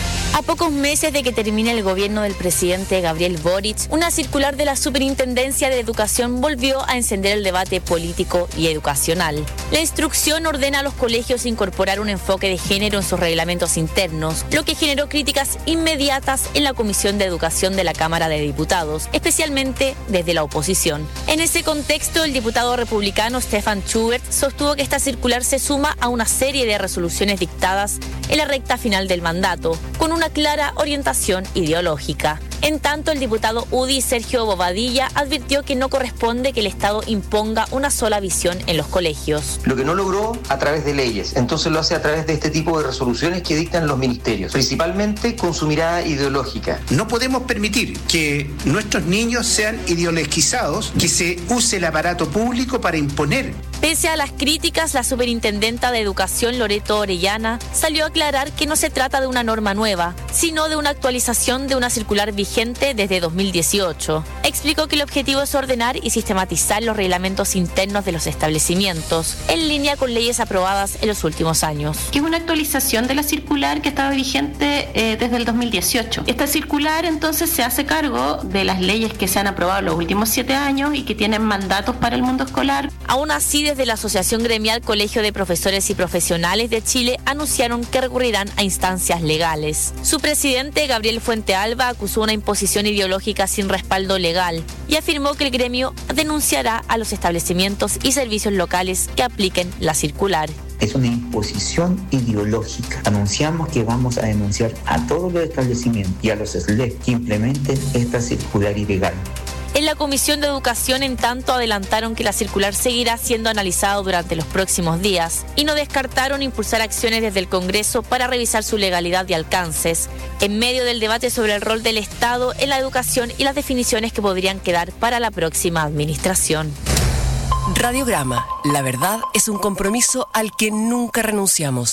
A pocos meses de que termine el gobierno del presidente Gabriel Boric, una circular de la Superintendencia de Educación volvió a encender el debate político y educacional. La instrucción ordena a los colegios incorporar un enfoque de género en sus reglamentos internos, lo que generó críticas inmediatas en la Comisión de Educación de la Cámara de Diputados, especialmente desde la oposición. En ese contexto, el diputado republicano Stefan Schubert sostuvo que esta circular se suma a una serie de resoluciones dictadas en la recta final del mandato, con un una clara orientación ideológica. En tanto, el diputado U D I Sergio Bobadilla advirtió que no corresponde que el Estado imponga una sola visión en los colegios. Lo que no logró a través de leyes, entonces lo hace a través de este tipo de resoluciones que dictan los ministerios, principalmente con su mirada ideológica. No podemos permitir que nuestros niños sean ideologizados, que se use el aparato público para imponer. Pese a las críticas, la superintendenta de Educación, Loreto Orellana, salió a aclarar que no se trata de una norma nueva, sino de una actualización de una circular vigente desde dos mil dieciocho. Explicó que el objetivo es ordenar y sistematizar los reglamentos internos de los establecimientos, en línea con leyes aprobadas en los últimos años. Que es una actualización de la circular que estaba vigente eh, desde el dos mil dieciocho. Esta circular entonces se hace cargo de las leyes que se han aprobado en los últimos siete años y que tienen mandatos para el mundo escolar. Aún así, desde la Asociación Gremial Colegio de Profesores y Profesionales de Chile anunciaron que recurrirán a instancias legales. Su presidente, Gabriel Fuente Alba, acusó una imposición ideológica sin respaldo legal y afirmó que el gremio denunciará a los establecimientos y servicios locales que apliquen la circular. Es una imposición ideológica. Anunciamos que vamos a denunciar a todos los establecimientos y a los S L E que implementen esta circular ilegal. En la Comisión de Educación, en tanto, adelantaron que la circular seguirá siendo analizada durante los próximos días y no descartaron impulsar acciones desde el Congreso para revisar su legalidad y alcances, en medio del debate sobre el rol del Estado en la educación y las definiciones que podrían quedar para la próxima administración. Radiograma, la verdad es un compromiso al que nunca renunciamos.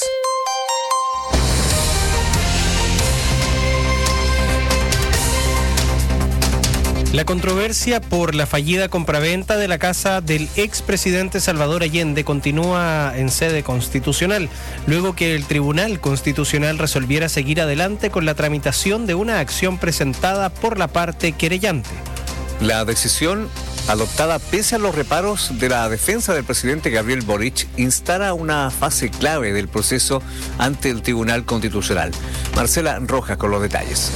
La controversia por la fallida compraventa de la casa del expresidente Salvador Allende continúa en sede constitucional, luego que el Tribunal Constitucional resolviera seguir adelante con la tramitación de una acción presentada por la parte querellante. La decisión, adoptada pese a los reparos de la defensa del presidente Gabriel Boric, instala una fase clave del proceso ante el Tribunal Constitucional. Marcela Rojas con los detalles.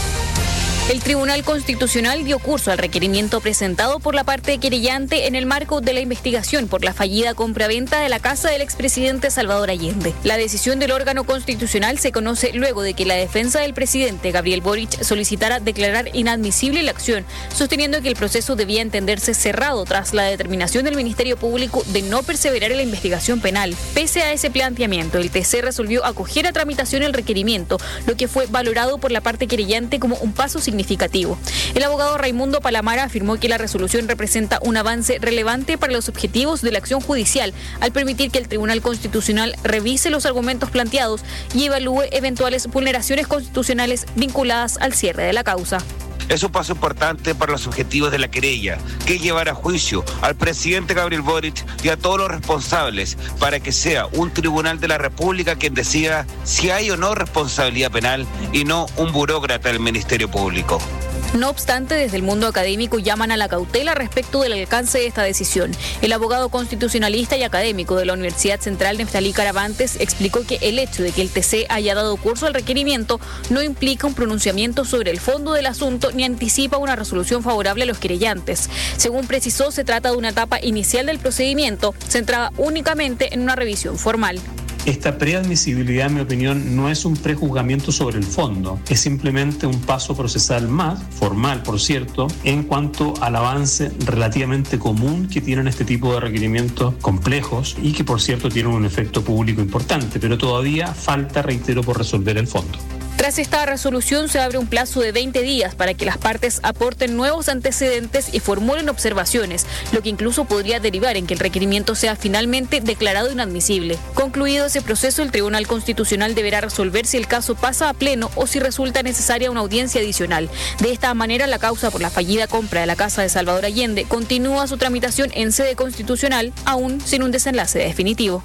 El Tribunal Constitucional dio curso al requerimiento presentado por la parte querellante en el marco de la investigación por la fallida compraventa de la casa del expresidente Salvador Allende. La decisión del órgano constitucional se conoce luego de que la defensa del presidente Gabriel Boric solicitara declarar inadmisible la acción, sosteniendo que el proceso debía entenderse cerrado tras la determinación del Ministerio Público de no perseverar en la investigación penal. Pese a ese planteamiento, el T C resolvió acoger a tramitación el requerimiento, lo que fue valorado por la parte querellante como un paso significativo. significativo. El abogado Raimundo Palamara afirmó que la resolución representa un avance relevante para los objetivos de la acción judicial al permitir que el Tribunal Constitucional revise los argumentos planteados y evalúe eventuales vulneraciones constitucionales vinculadas al cierre de la causa. Es un paso importante para los objetivos de la querella, que es llevar a juicio al presidente Gabriel Boric y a todos los responsables para que sea un tribunal de la República quien decida si hay o no responsabilidad penal y no un burócrata del Ministerio Público. No obstante, desde el mundo académico llaman a la cautela respecto del alcance de esta decisión. El abogado constitucionalista y académico de la Universidad Central, Neftalí Caravantes, explicó que el hecho de que el T C haya dado curso al requerimiento no implica un pronunciamiento sobre el fondo del asunto ni anticipa una resolución favorable a los querellantes. Según precisó, se trata de una etapa inicial del procedimiento, centrada únicamente en una revisión formal. Esta preadmisibilidad, en mi opinión, no es un prejuzgamiento sobre el fondo, es simplemente un paso procesal más, formal por cierto, en cuanto al avance relativamente común que tienen este tipo de requerimientos complejos y que por cierto tienen un efecto público importante, pero todavía falta, reitero, por resolver el fondo. Tras esta resolución se abre un plazo de veinte días para que las partes aporten nuevos antecedentes y formulen observaciones, lo que incluso podría derivar en que el requerimiento sea finalmente declarado inadmisible. Concluido ese proceso, el Tribunal Constitucional deberá resolver si el caso pasa a pleno o si resulta necesaria una audiencia adicional. De esta manera, la causa por la fallida compra de la casa de Salvador Allende continúa su tramitación en sede constitucional, aún sin un desenlace definitivo.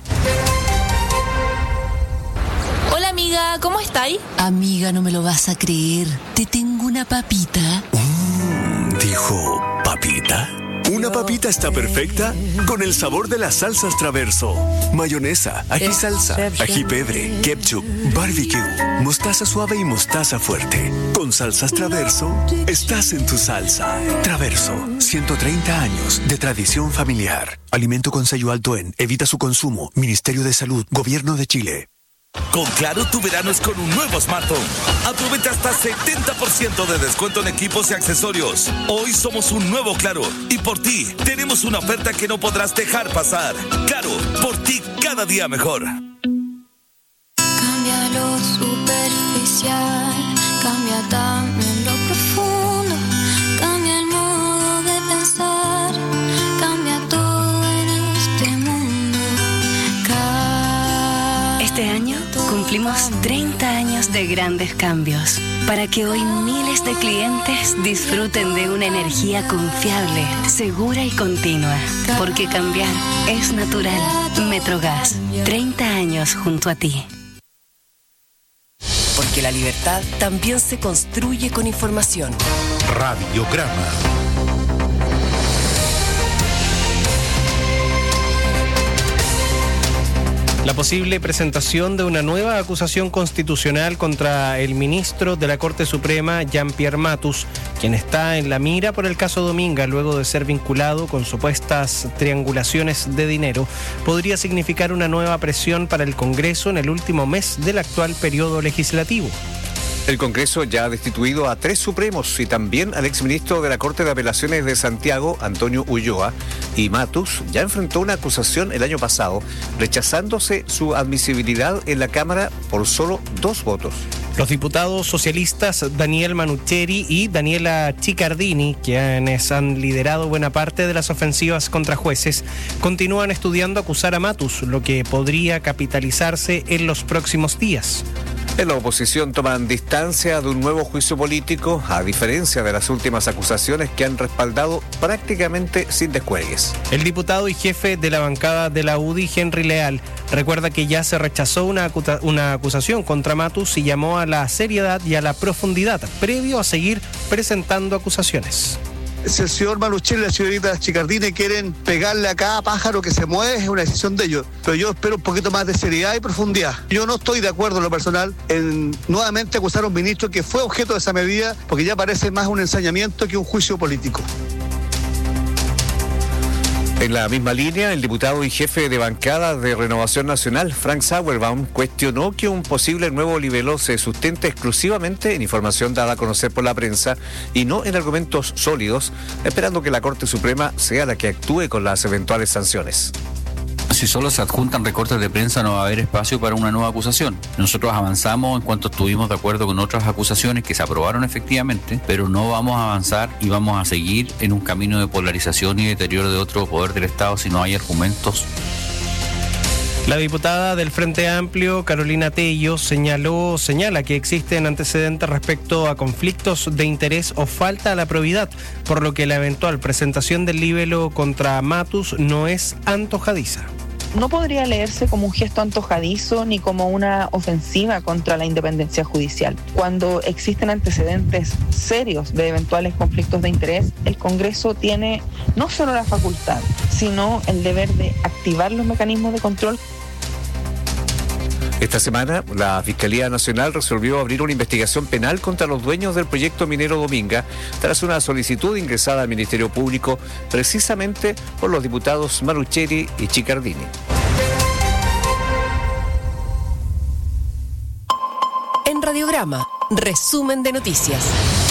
Hola amiga, ¿cómo estáis? Amiga, no me lo vas a creer. Te tengo una papita. Mm, dijo, ¿papita? Una papita está perfecta con el sabor de las salsas Traverso. Mayonesa, ají salsa, ají pebre, ketchup, barbecue, mostaza suave y mostaza fuerte. Con salsas Traverso, estás en tu salsa. Traverso, ciento treinta años de tradición familiar. Alimento con sello alto en, evita su consumo. Ministerio de Salud, Gobierno de Chile. Con Claro, tu verano es con un nuevo smartphone. Aprovecha hasta setenta por ciento de descuento en equipos y accesorios. Hoy somos un nuevo Claro y por ti tenemos una oferta que no podrás dejar pasar. Claro, por ti cada día mejor. Cambia lo superficial, cambia también lo profundo, cambia el modo de pensar, cambia todo en este mundo. Este año cumplimos treinta años de grandes cambios para que hoy miles de clientes disfruten de una energía confiable, segura y continua. Porque cambiar es natural. Metrogas, treinta años junto a ti. Porque la libertad también se construye con información. Radiograma. La posible presentación de una nueva acusación constitucional contra el ministro de la Corte Suprema, Jean-Pierre Matus, quien está en la mira por el caso Dominga luego de ser vinculado con supuestas triangulaciones de dinero, podría significar una nueva presión para el Congreso en el último mes del actual periodo legislativo. El Congreso ya ha destituido a tres supremos y también al exministro de la Corte de Apelaciones de Santiago, Antonio Ulloa, y Matus ya enfrentó una acusación el año pasado, rechazándose su admisibilidad en la Cámara por solo dos votos. Los diputados socialistas Daniel Manucheri y Daniela Chiccardini, quienes han liderado buena parte de las ofensivas contra jueces, continúan estudiando acusar a Matus, lo que podría capitalizarse en los próximos días. En la oposición toman distancia de un nuevo juicio político, a diferencia de las últimas acusaciones que han respaldado prácticamente sin descuelgues. El diputado y jefe de la bancada de la U D I, Henry Leal, recuerda que ya se rechazó una, acuta- una acusación contra Matus y llamó a la seriedad y a la profundidad previo a seguir presentando acusaciones. Si el señor Malucelli y la señorita Chicardini quieren pegarle a cada pájaro que se mueve, es una decisión de ellos. Pero yo espero un poquito más de seriedad y profundidad. Yo no estoy de acuerdo en lo personal en nuevamente acusar a un ministro que fue objeto de esa medida, porque ya parece más un ensañamiento que un juicio político. En la misma línea, el diputado y jefe de bancada de Renovación Nacional, Frank Sauerbaum, cuestionó que un posible nuevo libelo se sustente exclusivamente en información dada a conocer por la prensa y no en argumentos sólidos, esperando que la Corte Suprema sea la que actúe con las eventuales sanciones. Si solo se adjuntan recortes de prensa no va a haber espacio para una nueva acusación. Nosotros avanzamos en cuanto estuvimos de acuerdo con otras acusaciones que se aprobaron efectivamente, pero no vamos a avanzar y vamos a seguir en un camino de polarización y deterioro de otro poder del Estado si no hay argumentos. La diputada del Frente Amplio, Carolina Tello, señaló, señala que existen antecedentes respecto a conflictos de interés o falta a la probidad, por lo que la eventual presentación del libelo contra Matus no es antojadiza. No podría leerse como un gesto antojadizo ni como una ofensiva contra la independencia judicial. Cuando existen antecedentes serios de eventuales conflictos de interés, el Congreso tiene no solo la facultad, sino el deber de activar los mecanismos de control. Esta semana, la Fiscalía Nacional resolvió abrir una investigación penal contra los dueños del proyecto minero Dominga, tras una solicitud ingresada al Ministerio Público precisamente por los diputados Malucelli y Chicardini. En Radiograma, resumen de noticias.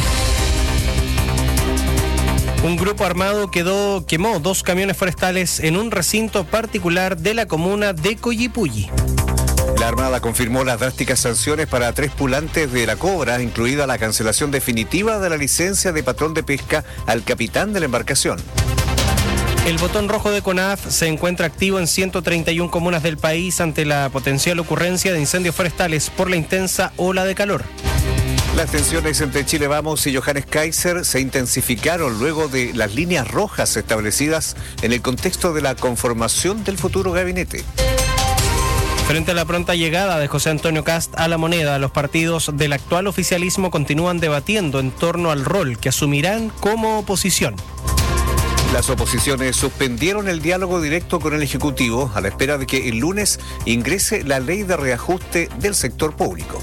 Un grupo armado quedó, quemó dos camiones forestales en un recinto particular de la comuna de Coyipulli. La Armada confirmó las drásticas sanciones para tres pulantes de la Cobra, incluida la cancelación definitiva de la licencia de patrón de pesca al capitán de la embarcación. El botón rojo de CONAF se encuentra activo en ciento treinta y una comunas del país ante la potencial ocurrencia de incendios forestales por la intensa ola de calor. Las tensiones entre Chile Vamos y Johannes Kaiser se intensificaron luego de las líneas rojas establecidas en el contexto de la conformación del futuro gabinete. Frente a la pronta llegada de José Antonio Kast a la moneda, los partidos del actual oficialismo continúan debatiendo en torno al rol que asumirán como oposición. Las oposiciones suspendieron el diálogo directo con el Ejecutivo a la espera de que el lunes ingrese la ley de reajuste del sector público.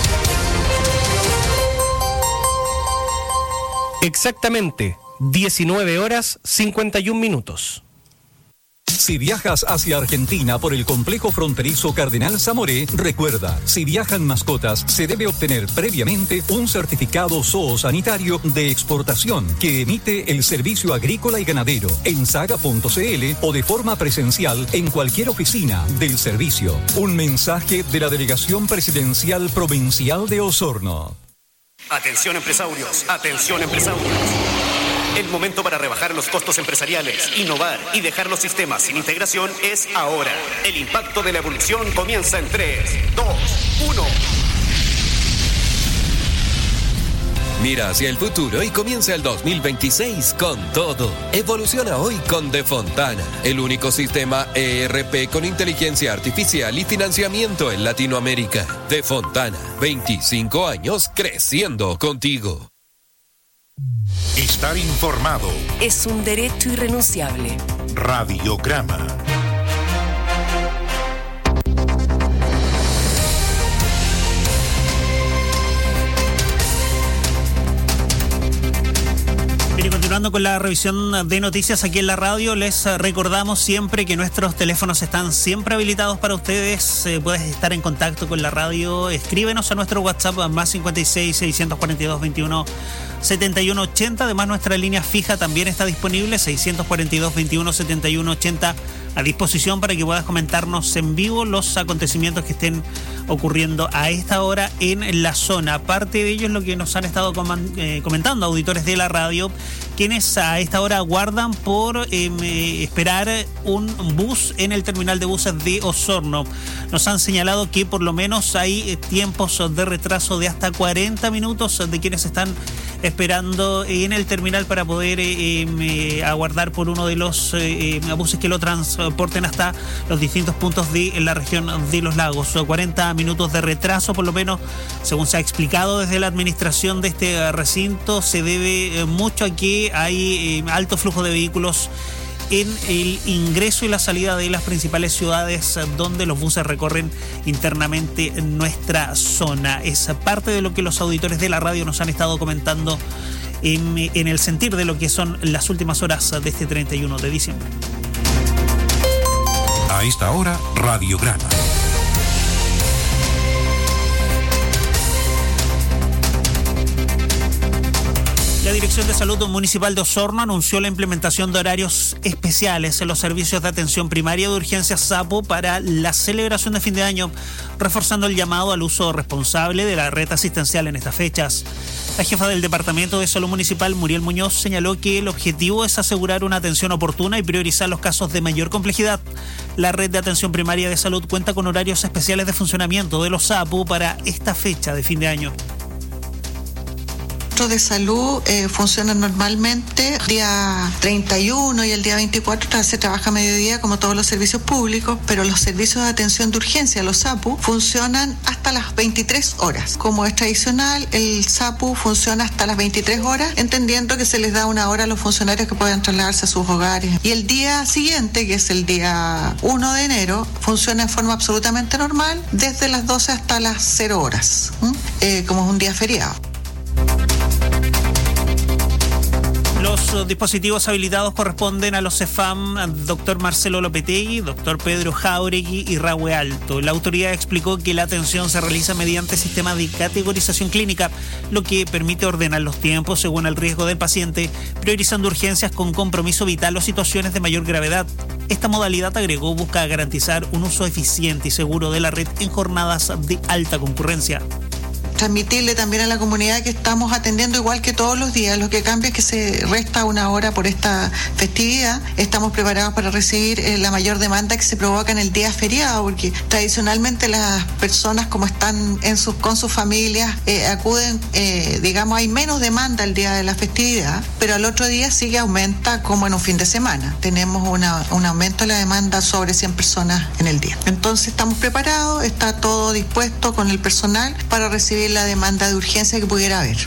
Exactamente, diecinueve horas cincuenta y un minutos. Si viajas hacia Argentina por el complejo fronterizo Cardenal Zamoré, recuerda, si viajan mascotas, se debe obtener previamente un certificado zoosanitario de exportación que emite el Servicio Agrícola y Ganadero en saga punto c l o de forma presencial en cualquier oficina del servicio. Un mensaje de la Delegación Presidencial Provincial de Osorno. Atención empresarios, atención empresarios. El momento para rebajar los costos empresariales, innovar y dejar los sistemas sin integración es ahora. El impacto de la evolución comienza en tres, dos, uno. Mira hacia el futuro y comienza el dos mil veintiséis con todo. Evoluciona hoy con De Fontana, el único sistema E R P con inteligencia artificial y financiamiento en Latinoamérica. De Fontana, veinticinco años creciendo contigo. Estar informado es un derecho irrenunciable. Radiograma. Bien, y continuando con la revisión de noticias aquí en la radio, les recordamos siempre que nuestros teléfonos están siempre habilitados para ustedes. Eh, puedes estar en contacto con la radio, escríbenos a nuestro WhatsApp a más cincuenta y seis, seiscientos cuarenta y dos, veintiuno, setenta y uno, ochenta. Además, nuestra línea fija también está disponible, seiscientos cuarenta y dos, veintiuno, setenta y uno, ochenta, a disposición para que puedas comentarnos en vivo los acontecimientos que estén ocurriendo a esta hora en la zona. Parte de ello es lo que nos han estado comentando auditores de la radio, quienes a esta hora aguardan por eh, esperar un bus en el terminal de buses de Osorno. Nos han señalado que por lo menos hay tiempos de retraso de hasta cuarenta minutos de quienes están esperando en el terminal para poder eh, eh, aguardar por uno de los eh, buses que lo transporten hasta los distintos puntos de la región de Los Lagos. cuarenta minutos de retraso, por lo menos, según se ha explicado desde la administración de este recinto, se debe eh, mucho a que hay eh, alto flujo de vehículos en el ingreso y la salida de las principales ciudades donde los buses recorren internamente nuestra zona. Es parte de lo que los auditores de la radio nos han estado comentando en, en el sentir de lo que son las últimas horas de este treinta y uno de diciembre. A esta hora, Radiograma. La Dirección de Salud Municipal de Osorno anunció la implementación de horarios especiales en los servicios de atención primaria de urgencias SAPO para la celebración de fin de año, reforzando el llamado al uso responsable de la red asistencial en estas fechas. La jefa del Departamento de Salud Municipal, Muriel Muñoz, señaló que el objetivo es asegurar una atención oportuna y priorizar los casos de mayor complejidad. La red de atención primaria de salud cuenta con horarios especiales de funcionamiento de los SAPO para esta fecha de fin de año. De salud eh, funcionan normalmente el día treinta y uno y el día veinticuatro se trabaja a mediodía como todos los servicios públicos, pero los servicios de atención de urgencia, los SAPU, funcionan hasta las veintitrés horas. Como es tradicional, el SAPU funciona hasta las veintitrés horas, entendiendo que se les da una hora a los funcionarios que puedan trasladarse a sus hogares. Y el día siguiente, que es el día uno de enero, funciona en forma absolutamente normal, desde las doce hasta las cero horas, ¿Mm? eh, como es un día feriado. Los dispositivos habilitados corresponden a los CEFAM doctor Marcelo Lopetegui, doctor Pedro Jauregui y Rahue Alto. La autoridad explicó que la atención se realiza mediante sistema de categorización clínica, lo que permite ordenar los tiempos según el riesgo del paciente, priorizando urgencias con compromiso vital o situaciones de mayor gravedad. Esta modalidad, agregó, busca garantizar un uso eficiente y seguro de la red en jornadas de alta concurrencia. Transmitirle también a la comunidad que estamos atendiendo igual que todos los días. Lo que cambia es que se resta una hora por esta festividad. Estamos preparados para recibir eh, la mayor demanda que se provoca en el día feriado, porque tradicionalmente las personas, como están en sus, con sus familias, eh, acuden, eh, digamos, hay menos demanda el día de la festividad, pero al otro día sí que aumenta como en un fin de semana. Tenemos una, un aumento de la demanda sobre cien personas en el día. Entonces estamos preparados, está todo dispuesto con el personal para recibir la demanda de urgencia que pudiera haber.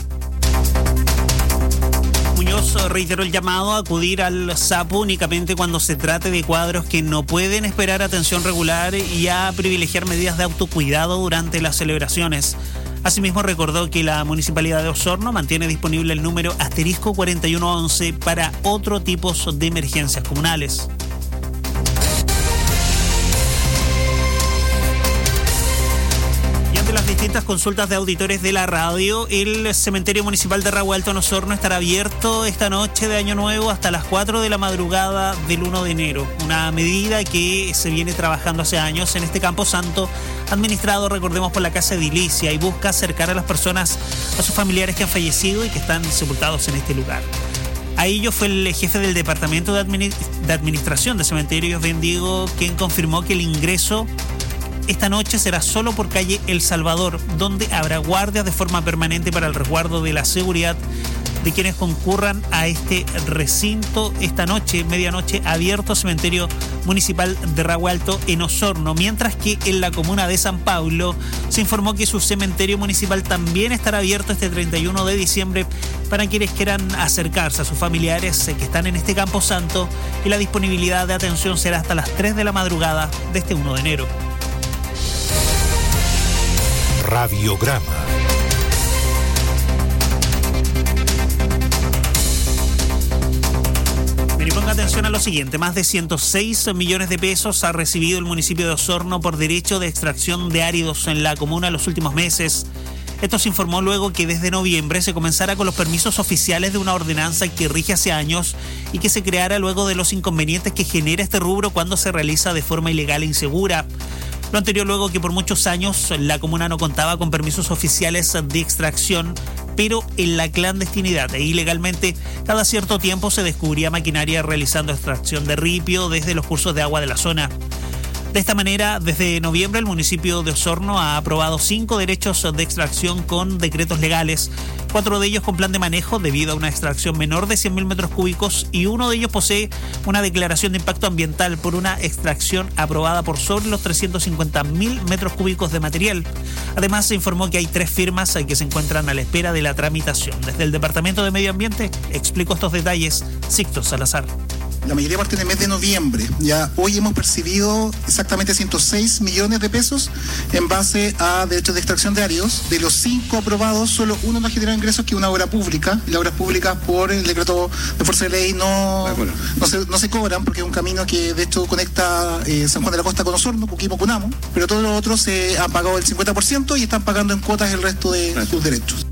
Muñoz reiteró el llamado a acudir al SAPO únicamente cuando se trate de cuadros que no pueden esperar atención regular y a privilegiar medidas de autocuidado durante las celebraciones. Asimismo, recordó que la Municipalidad de Osorno mantiene disponible el número asterisco cuarenta y uno once para otro tipo de emergencias comunales. Las distintas consultas de auditores de la radio, el cementerio municipal de Rahue Alto en Osorno estará abierto esta noche de Año Nuevo hasta las cuatro de la madrugada del uno de enero. Una medida que se viene trabajando hace años en este camposanto, administrado, recordemos, por la Casa Edilicia, y busca acercar a las personas a sus familiares que han fallecido y que están sepultados en este lugar. A ello fue el jefe del Departamento de, Administ- de Administración de Cementerios, Ben Diego, quien confirmó que el ingreso esta noche será solo por calle El Salvador, donde habrá guardias de forma permanente para el resguardo de la seguridad de quienes concurran a este recinto esta noche, medianoche, abierto cementerio municipal de Rahue Alto en Osorno, mientras que en la comuna de San Pablo se informó que su cementerio municipal también estará abierto este treinta y uno de diciembre para quienes quieran acercarse a sus familiares que están en este camposanto, y la disponibilidad de atención será hasta las tres de la madrugada de este uno de enero. Radiograma. Mire, ponga atención a lo siguiente. Más de ciento seis millones de pesos ha recibido el municipio de Osorno por derecho de extracción de áridos en la comuna en los últimos meses. Esto se informó luego que desde noviembre se comenzara con los permisos oficiales de una ordenanza que rige hace años y que se creara luego de los inconvenientes que genera este rubro cuando se realiza de forma ilegal e insegura. Lo anterior luego que por muchos años la comuna no contaba con permisos oficiales de extracción, pero en la clandestinidad e ilegalmente. Cada cierto tiempo se descubría maquinaria realizando extracción de ripio desde los cursos de agua de la zona. De esta manera, desde noviembre, el municipio de Osorno ha aprobado cinco derechos de extracción con decretos legales, cuatro de ellos con plan de manejo debido a una extracción menor de cien mil metros cúbicos y uno de ellos posee una declaración de impacto ambiental por una extracción aprobada por sobre los trescientos cincuenta mil metros cúbicos de material. Además, se informó que hay tres firmas que se encuentran a la espera de la tramitación. Desde el Departamento de Medio Ambiente explicó estos detalles Sixto Salazar. La mayoría parte en el mes de noviembre. Ya hoy hemos percibido exactamente ciento seis millones de pesos en base a derechos de extracción de áridos. De los cinco aprobados, solo uno no ha generado ingresos, que es una obra pública. Y las obras públicas, por el decreto de fuerza de ley, no, no, se, no se cobran, porque es un camino que de hecho conecta eh, San Juan de la Costa con Osorno, Coquimbo, Cunamo. Pero todos los otros se eh, han pagado el cincuenta por ciento y están pagando en cuotas el resto de sus derechos.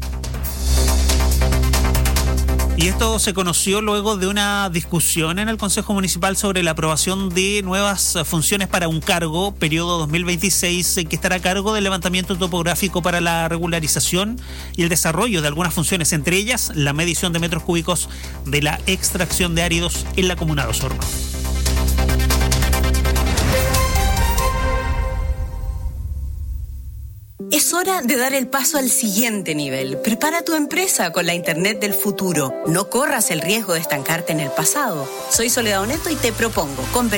Y esto se conoció luego de una discusión en el Consejo Municipal sobre la aprobación de nuevas funciones para un cargo, periodo dos mil veintiséis, que estará a cargo del levantamiento topográfico para la regularización y el desarrollo de algunas funciones, entre ellas la medición de metros cúbicos de la extracción de áridos en la comuna de Osorno. Es hora de dar el paso al siguiente nivel. Prepara tu empresa con la Internet del futuro. No corras el riesgo de estancarte en el pasado. Soy Soledad Oneto y te propongo convertir